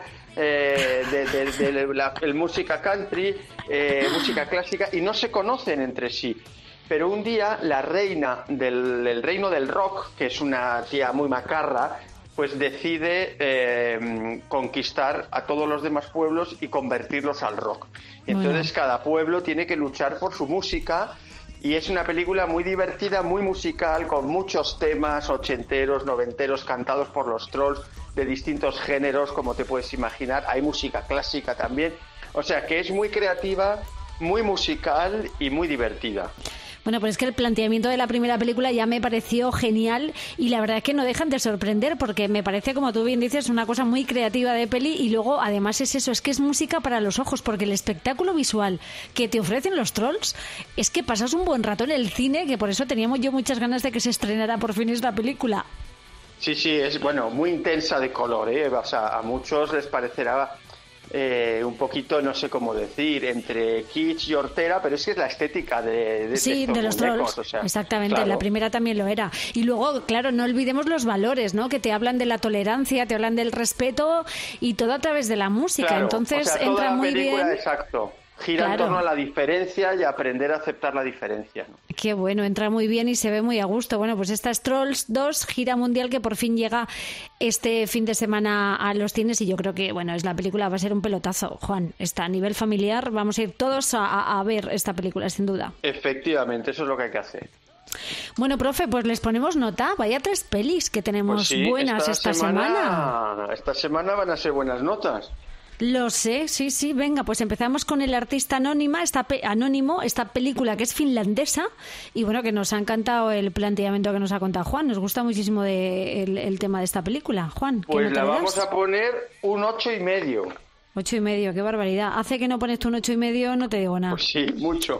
eh, de, de, de, de la el música country, eh, música clásica, y no se conocen entre sí. Pero un día la reina del, del reino del rock, que es una tía muy macarra, pues decide eh, conquistar a todos los demás pueblos y convertirlos al rock. Y entonces bueno, cada pueblo tiene que luchar por su música. Y es una película muy divertida, muy musical, con muchos temas ochenteros, noventeros, cantados por los trolls de distintos géneros, como te puedes imaginar. Hay música clásica también. O sea que es muy creativa, muy musical y muy divertida. Bueno, pues es que el planteamiento de la primera película ya me pareció genial y la verdad es que no dejan de sorprender porque me parece, como tú bien dices, una cosa muy creativa de peli y luego además es eso, es que es música para los ojos porque el espectáculo visual que te ofrecen los trolls es que pasas un buen rato en el cine, que por eso teníamos yo muchas ganas de que se estrenara por fin esta película. Sí, sí, es bueno, muy intensa de color, ¿eh? O sea, a muchos les parecerá Eh, un poquito, no sé cómo decir, entre kitsch y hortera, pero es que es la estética de, de, sí, de, de los muñecos, trolls, o sea, exactamente, claro. La primera también lo era. Y luego, claro, no olvidemos los valores, ¿no? Que te hablan de la tolerancia, te hablan del respeto y todo a través de la música, claro, entonces o sea, toda entra la muy película, bien. Exacto. Gira Claro. en torno a la diferencia y aprender a aceptar la diferencia, ¿no? Qué bueno, entra muy bien y se ve muy a gusto. Bueno, pues esta es Trolls dos, gira mundial, que por fin llega este fin de semana a los cines y yo creo que, bueno, es la película, va a ser un pelotazo, Juan. Está a nivel familiar, vamos a ir todos a, a, a ver esta película, sin duda. Efectivamente, eso es lo que hay que hacer. Bueno, profe, pues les ponemos nota. Vaya tres pelis que tenemos Pues sí, buenas esta, esta semana. semana. Esta semana van a ser buenas notas. Lo sé, sí, sí. Venga, pues empezamos con El artista anónima, esta pe- anónimo, esta película que es finlandesa y bueno, que nos ha encantado el planteamiento que nos ha contado Juan. Nos gusta muchísimo de, el, el tema de esta película. Juan, ¿qué Pues nota la le das? vamos a poner un ocho y medio. Ocho y medio, qué barbaridad. Hace que no pones tú un ocho y medio, no te digo nada. Pues sí, mucho.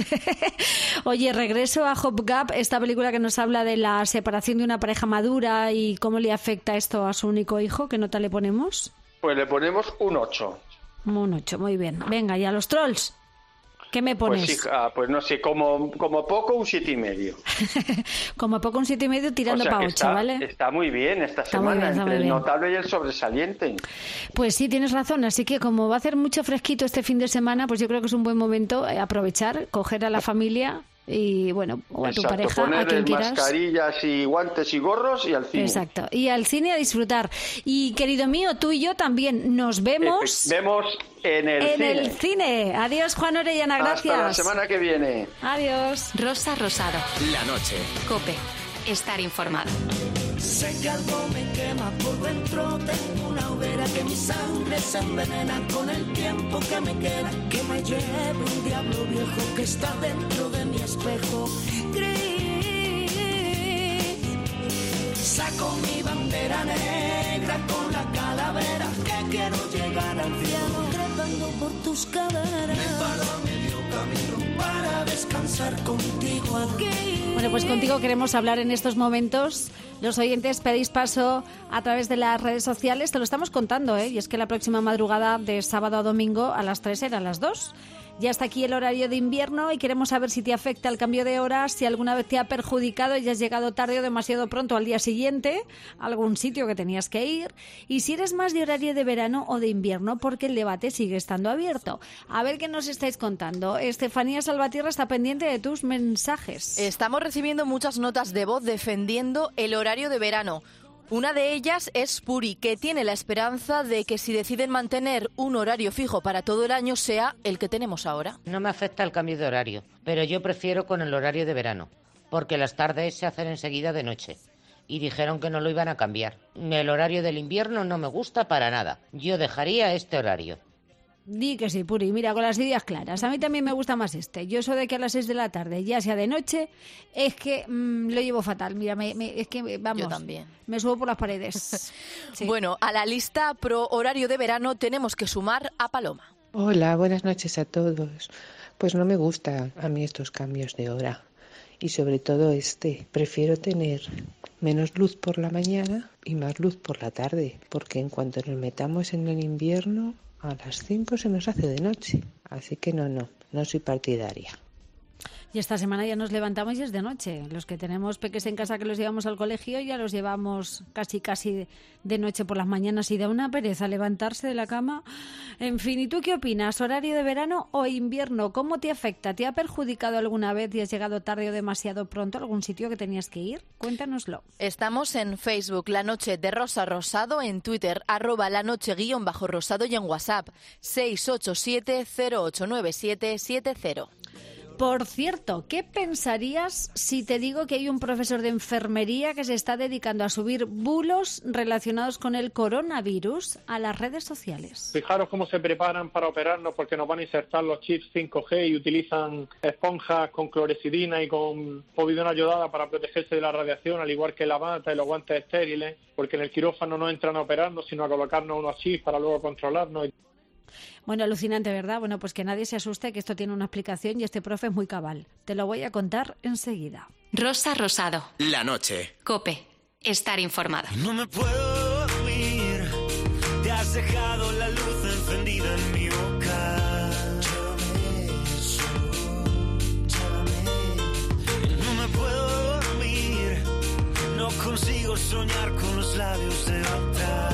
Oye, regreso a Hop Gap, esta película que nos habla de la separación de una pareja madura y cómo le afecta esto a su único hijo. ¿Qué nota le ponemos? Pues le ponemos un ocho. Un ocho, muy bien. Venga, ¿y a los trolls? ¿Qué me pones? Pues, hija, pues no sé, como, como poco un siete y medio. Como poco un siete y medio tirando O sea para que ocho, está, ¿vale? Está muy bien esta Está muy semana, bien, está entre muy el bien. notable y el sobresaliente. Pues sí, tienes razón. Así que como va a hacer mucho fresquito este fin de semana, pues yo creo que es un buen momento eh, aprovechar, coger a la familia y, bueno, o a tu Exacto, pareja, a quien ponerles quieras. mascarillas y guantes y gorros y al cine. Exacto. Y al cine a disfrutar. Y, querido mío, tú y yo también nos vemos Efe- Vemos en el en cine. el cine. Adiós, Juan Orellana. Gracias. Hasta la semana que viene. Adiós. Rosa Rosado. La noche. Cope. Estar informado. Sé que algo me quema por dentro, tengo una hoguera que mi sangre se envenena con el tiempo que me queda, que me lleve un diablo viejo que está dentro de mi espejo gris. Saco mi bandera negra con la calavera que quiero llegar al cielo, trepando por tus caderas. Me paro a medio camino para descansar contigo aquí. Bueno, pues contigo queremos hablar en estos momentos. Los oyentes pedís paso a través de las redes sociales. Te lo estamos contando, ¿eh? Y es que la próxima madrugada de sábado a domingo a las tres era a las dos. Ya está aquí el horario de invierno y queremos saber si te afecta el cambio de horas, si alguna vez te ha perjudicado y has llegado tarde o demasiado pronto al día siguiente a algún sitio que tenías que ir, y si eres más de horario de verano o de invierno, porque el debate sigue estando abierto. A ver qué nos estáis contando. Estefanía Salvatierra está pendiente de tus mensajes. Estamos recibiendo muchas notas de voz defendiendo el horario de verano. Una de ellas es Puri, que tiene la esperanza de que si deciden mantener un horario fijo para todo el año sea el que tenemos ahora. No me afecta el cambio de horario, pero yo prefiero con el horario de verano, porque las tardes se hacen enseguida de noche. y dijeron que no lo iban a cambiar. El horario del invierno no me gusta para nada. Yo dejaría este horario. Di que sí, Puri. Mira, con las ideas claras. A mí también me gusta más este. Yo eso de que a las seis de la tarde ya sea de noche, es que mmm, lo llevo fatal. Mira, me, me, es que, vamos, yo también. Me subo por las paredes. Sí. Bueno, a la lista pro horario de verano tenemos que sumar a Paloma. Hola, buenas noches a todos. Pues no me gustan a mí estos cambios de hora. Y sobre todo este. Prefiero tener menos luz por la mañana y más luz por la tarde. Porque en cuanto nos metamos en el invierno, a las cinco se nos hace de noche. Así que no, no, no soy partidaria. Y esta semana ya nos levantamos y es de noche. Los que tenemos peques en casa que los llevamos al colegio ya los llevamos casi casi de noche por las mañanas y da una pereza levantarse de la cama. En fin, ¿y tú qué opinas? ¿Horario de verano o invierno? ¿Cómo te afecta? ¿Te ha perjudicado alguna vez y has llegado tarde o demasiado pronto a algún sitio que tenías que ir? Cuéntanoslo. Estamos en Facebook, La Noche de Rosa Rosado, en Twitter, arroba la noche guión bajo rosado y en WhatsApp, seis ocho siete cero ocho nueve siete siete cero. Por cierto, ¿qué pensarías si te digo que hay un profesor de enfermería que se está dedicando a subir bulos relacionados con el coronavirus a las redes sociales? Fijaros cómo se preparan para operarnos porque nos van a insertar los chips cinco G y utilizan esponjas con clorexidina y con povidona yodada para protegerse de la radiación, al igual que la bata y los guantes estériles, porque en el quirófano no entran a operarnos, sino a colocarnos unos chips para luego controlarnos. Bueno, alucinante, ¿verdad? Bueno, pues que nadie se asuste, que esto tiene una explicación y este profe es muy cabal. Te lo voy a contar enseguida. Rosa Rosado. La noche. COPE. Estar informado. No me puedo dormir. Te has dejado la luz encendida en mi boca. No me puedo dormir. No consigo soñar con los labios de otra.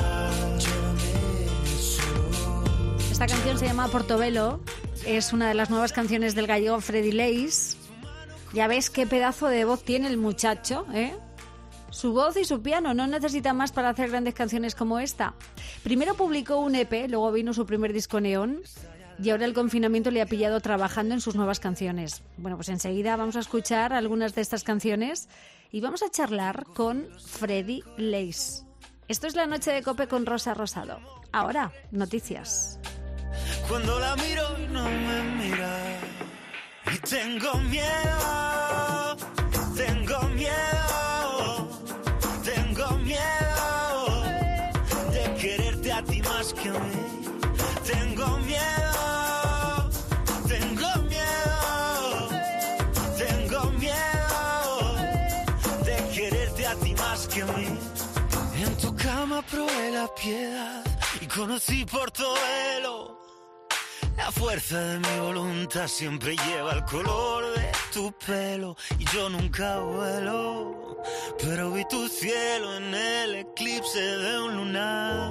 Esta canción se llama Portobelo, es una de las nuevas canciones del gallego Freddy Leis. Ya ves qué pedazo de voz tiene el muchacho, ¿eh? Su voz y su piano, no necesita más para hacer grandes canciones como esta. Primero publicó un E P, luego vino su primer disco Neón y ahora el confinamiento le ha pillado trabajando en sus nuevas canciones. Bueno, pues enseguida vamos a escuchar algunas de estas canciones y vamos a charlar con Freddy Leis. Esto es La Noche de COPE con Rosa Rosado. Ahora, noticias. Cuando la miro y no me mira y tengo miedo, tengo miedo, tengo miedo de quererte a ti más que a mí. Tengo miedo, tengo miedo, tengo miedo de quererte a ti más que a mí. En tu cama probé la piedad y conocí Portobelo. La fuerza de mi voluntad siempre lleva el color de tu pelo y yo nunca vuelo, pero vi tu cielo en el eclipse de un lunar.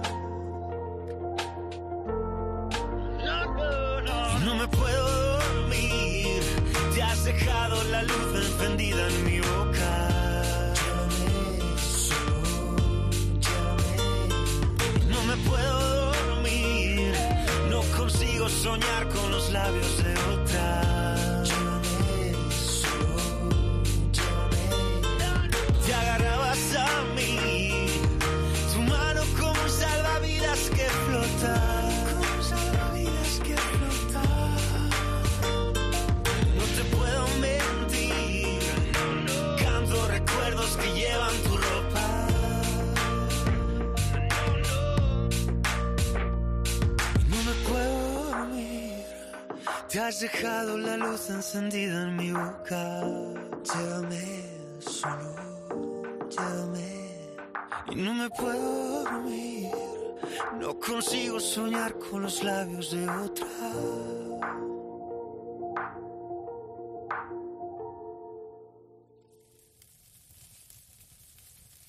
Y no me puedo dormir, te has dejado la luz encendida en mi boca. No me puedo consigo soñar con los labios de otra. Te agarrabas a mí, tu mano como un salvavidas que flota, como un salvavidas que flota. No te puedo mentir, canto recuerdos que llevan tu ropa. Te has dejado la luz encendida en mi boca. Llévame, solo llévame. Y no me puedo dormir. No consigo soñar con los labios de otra.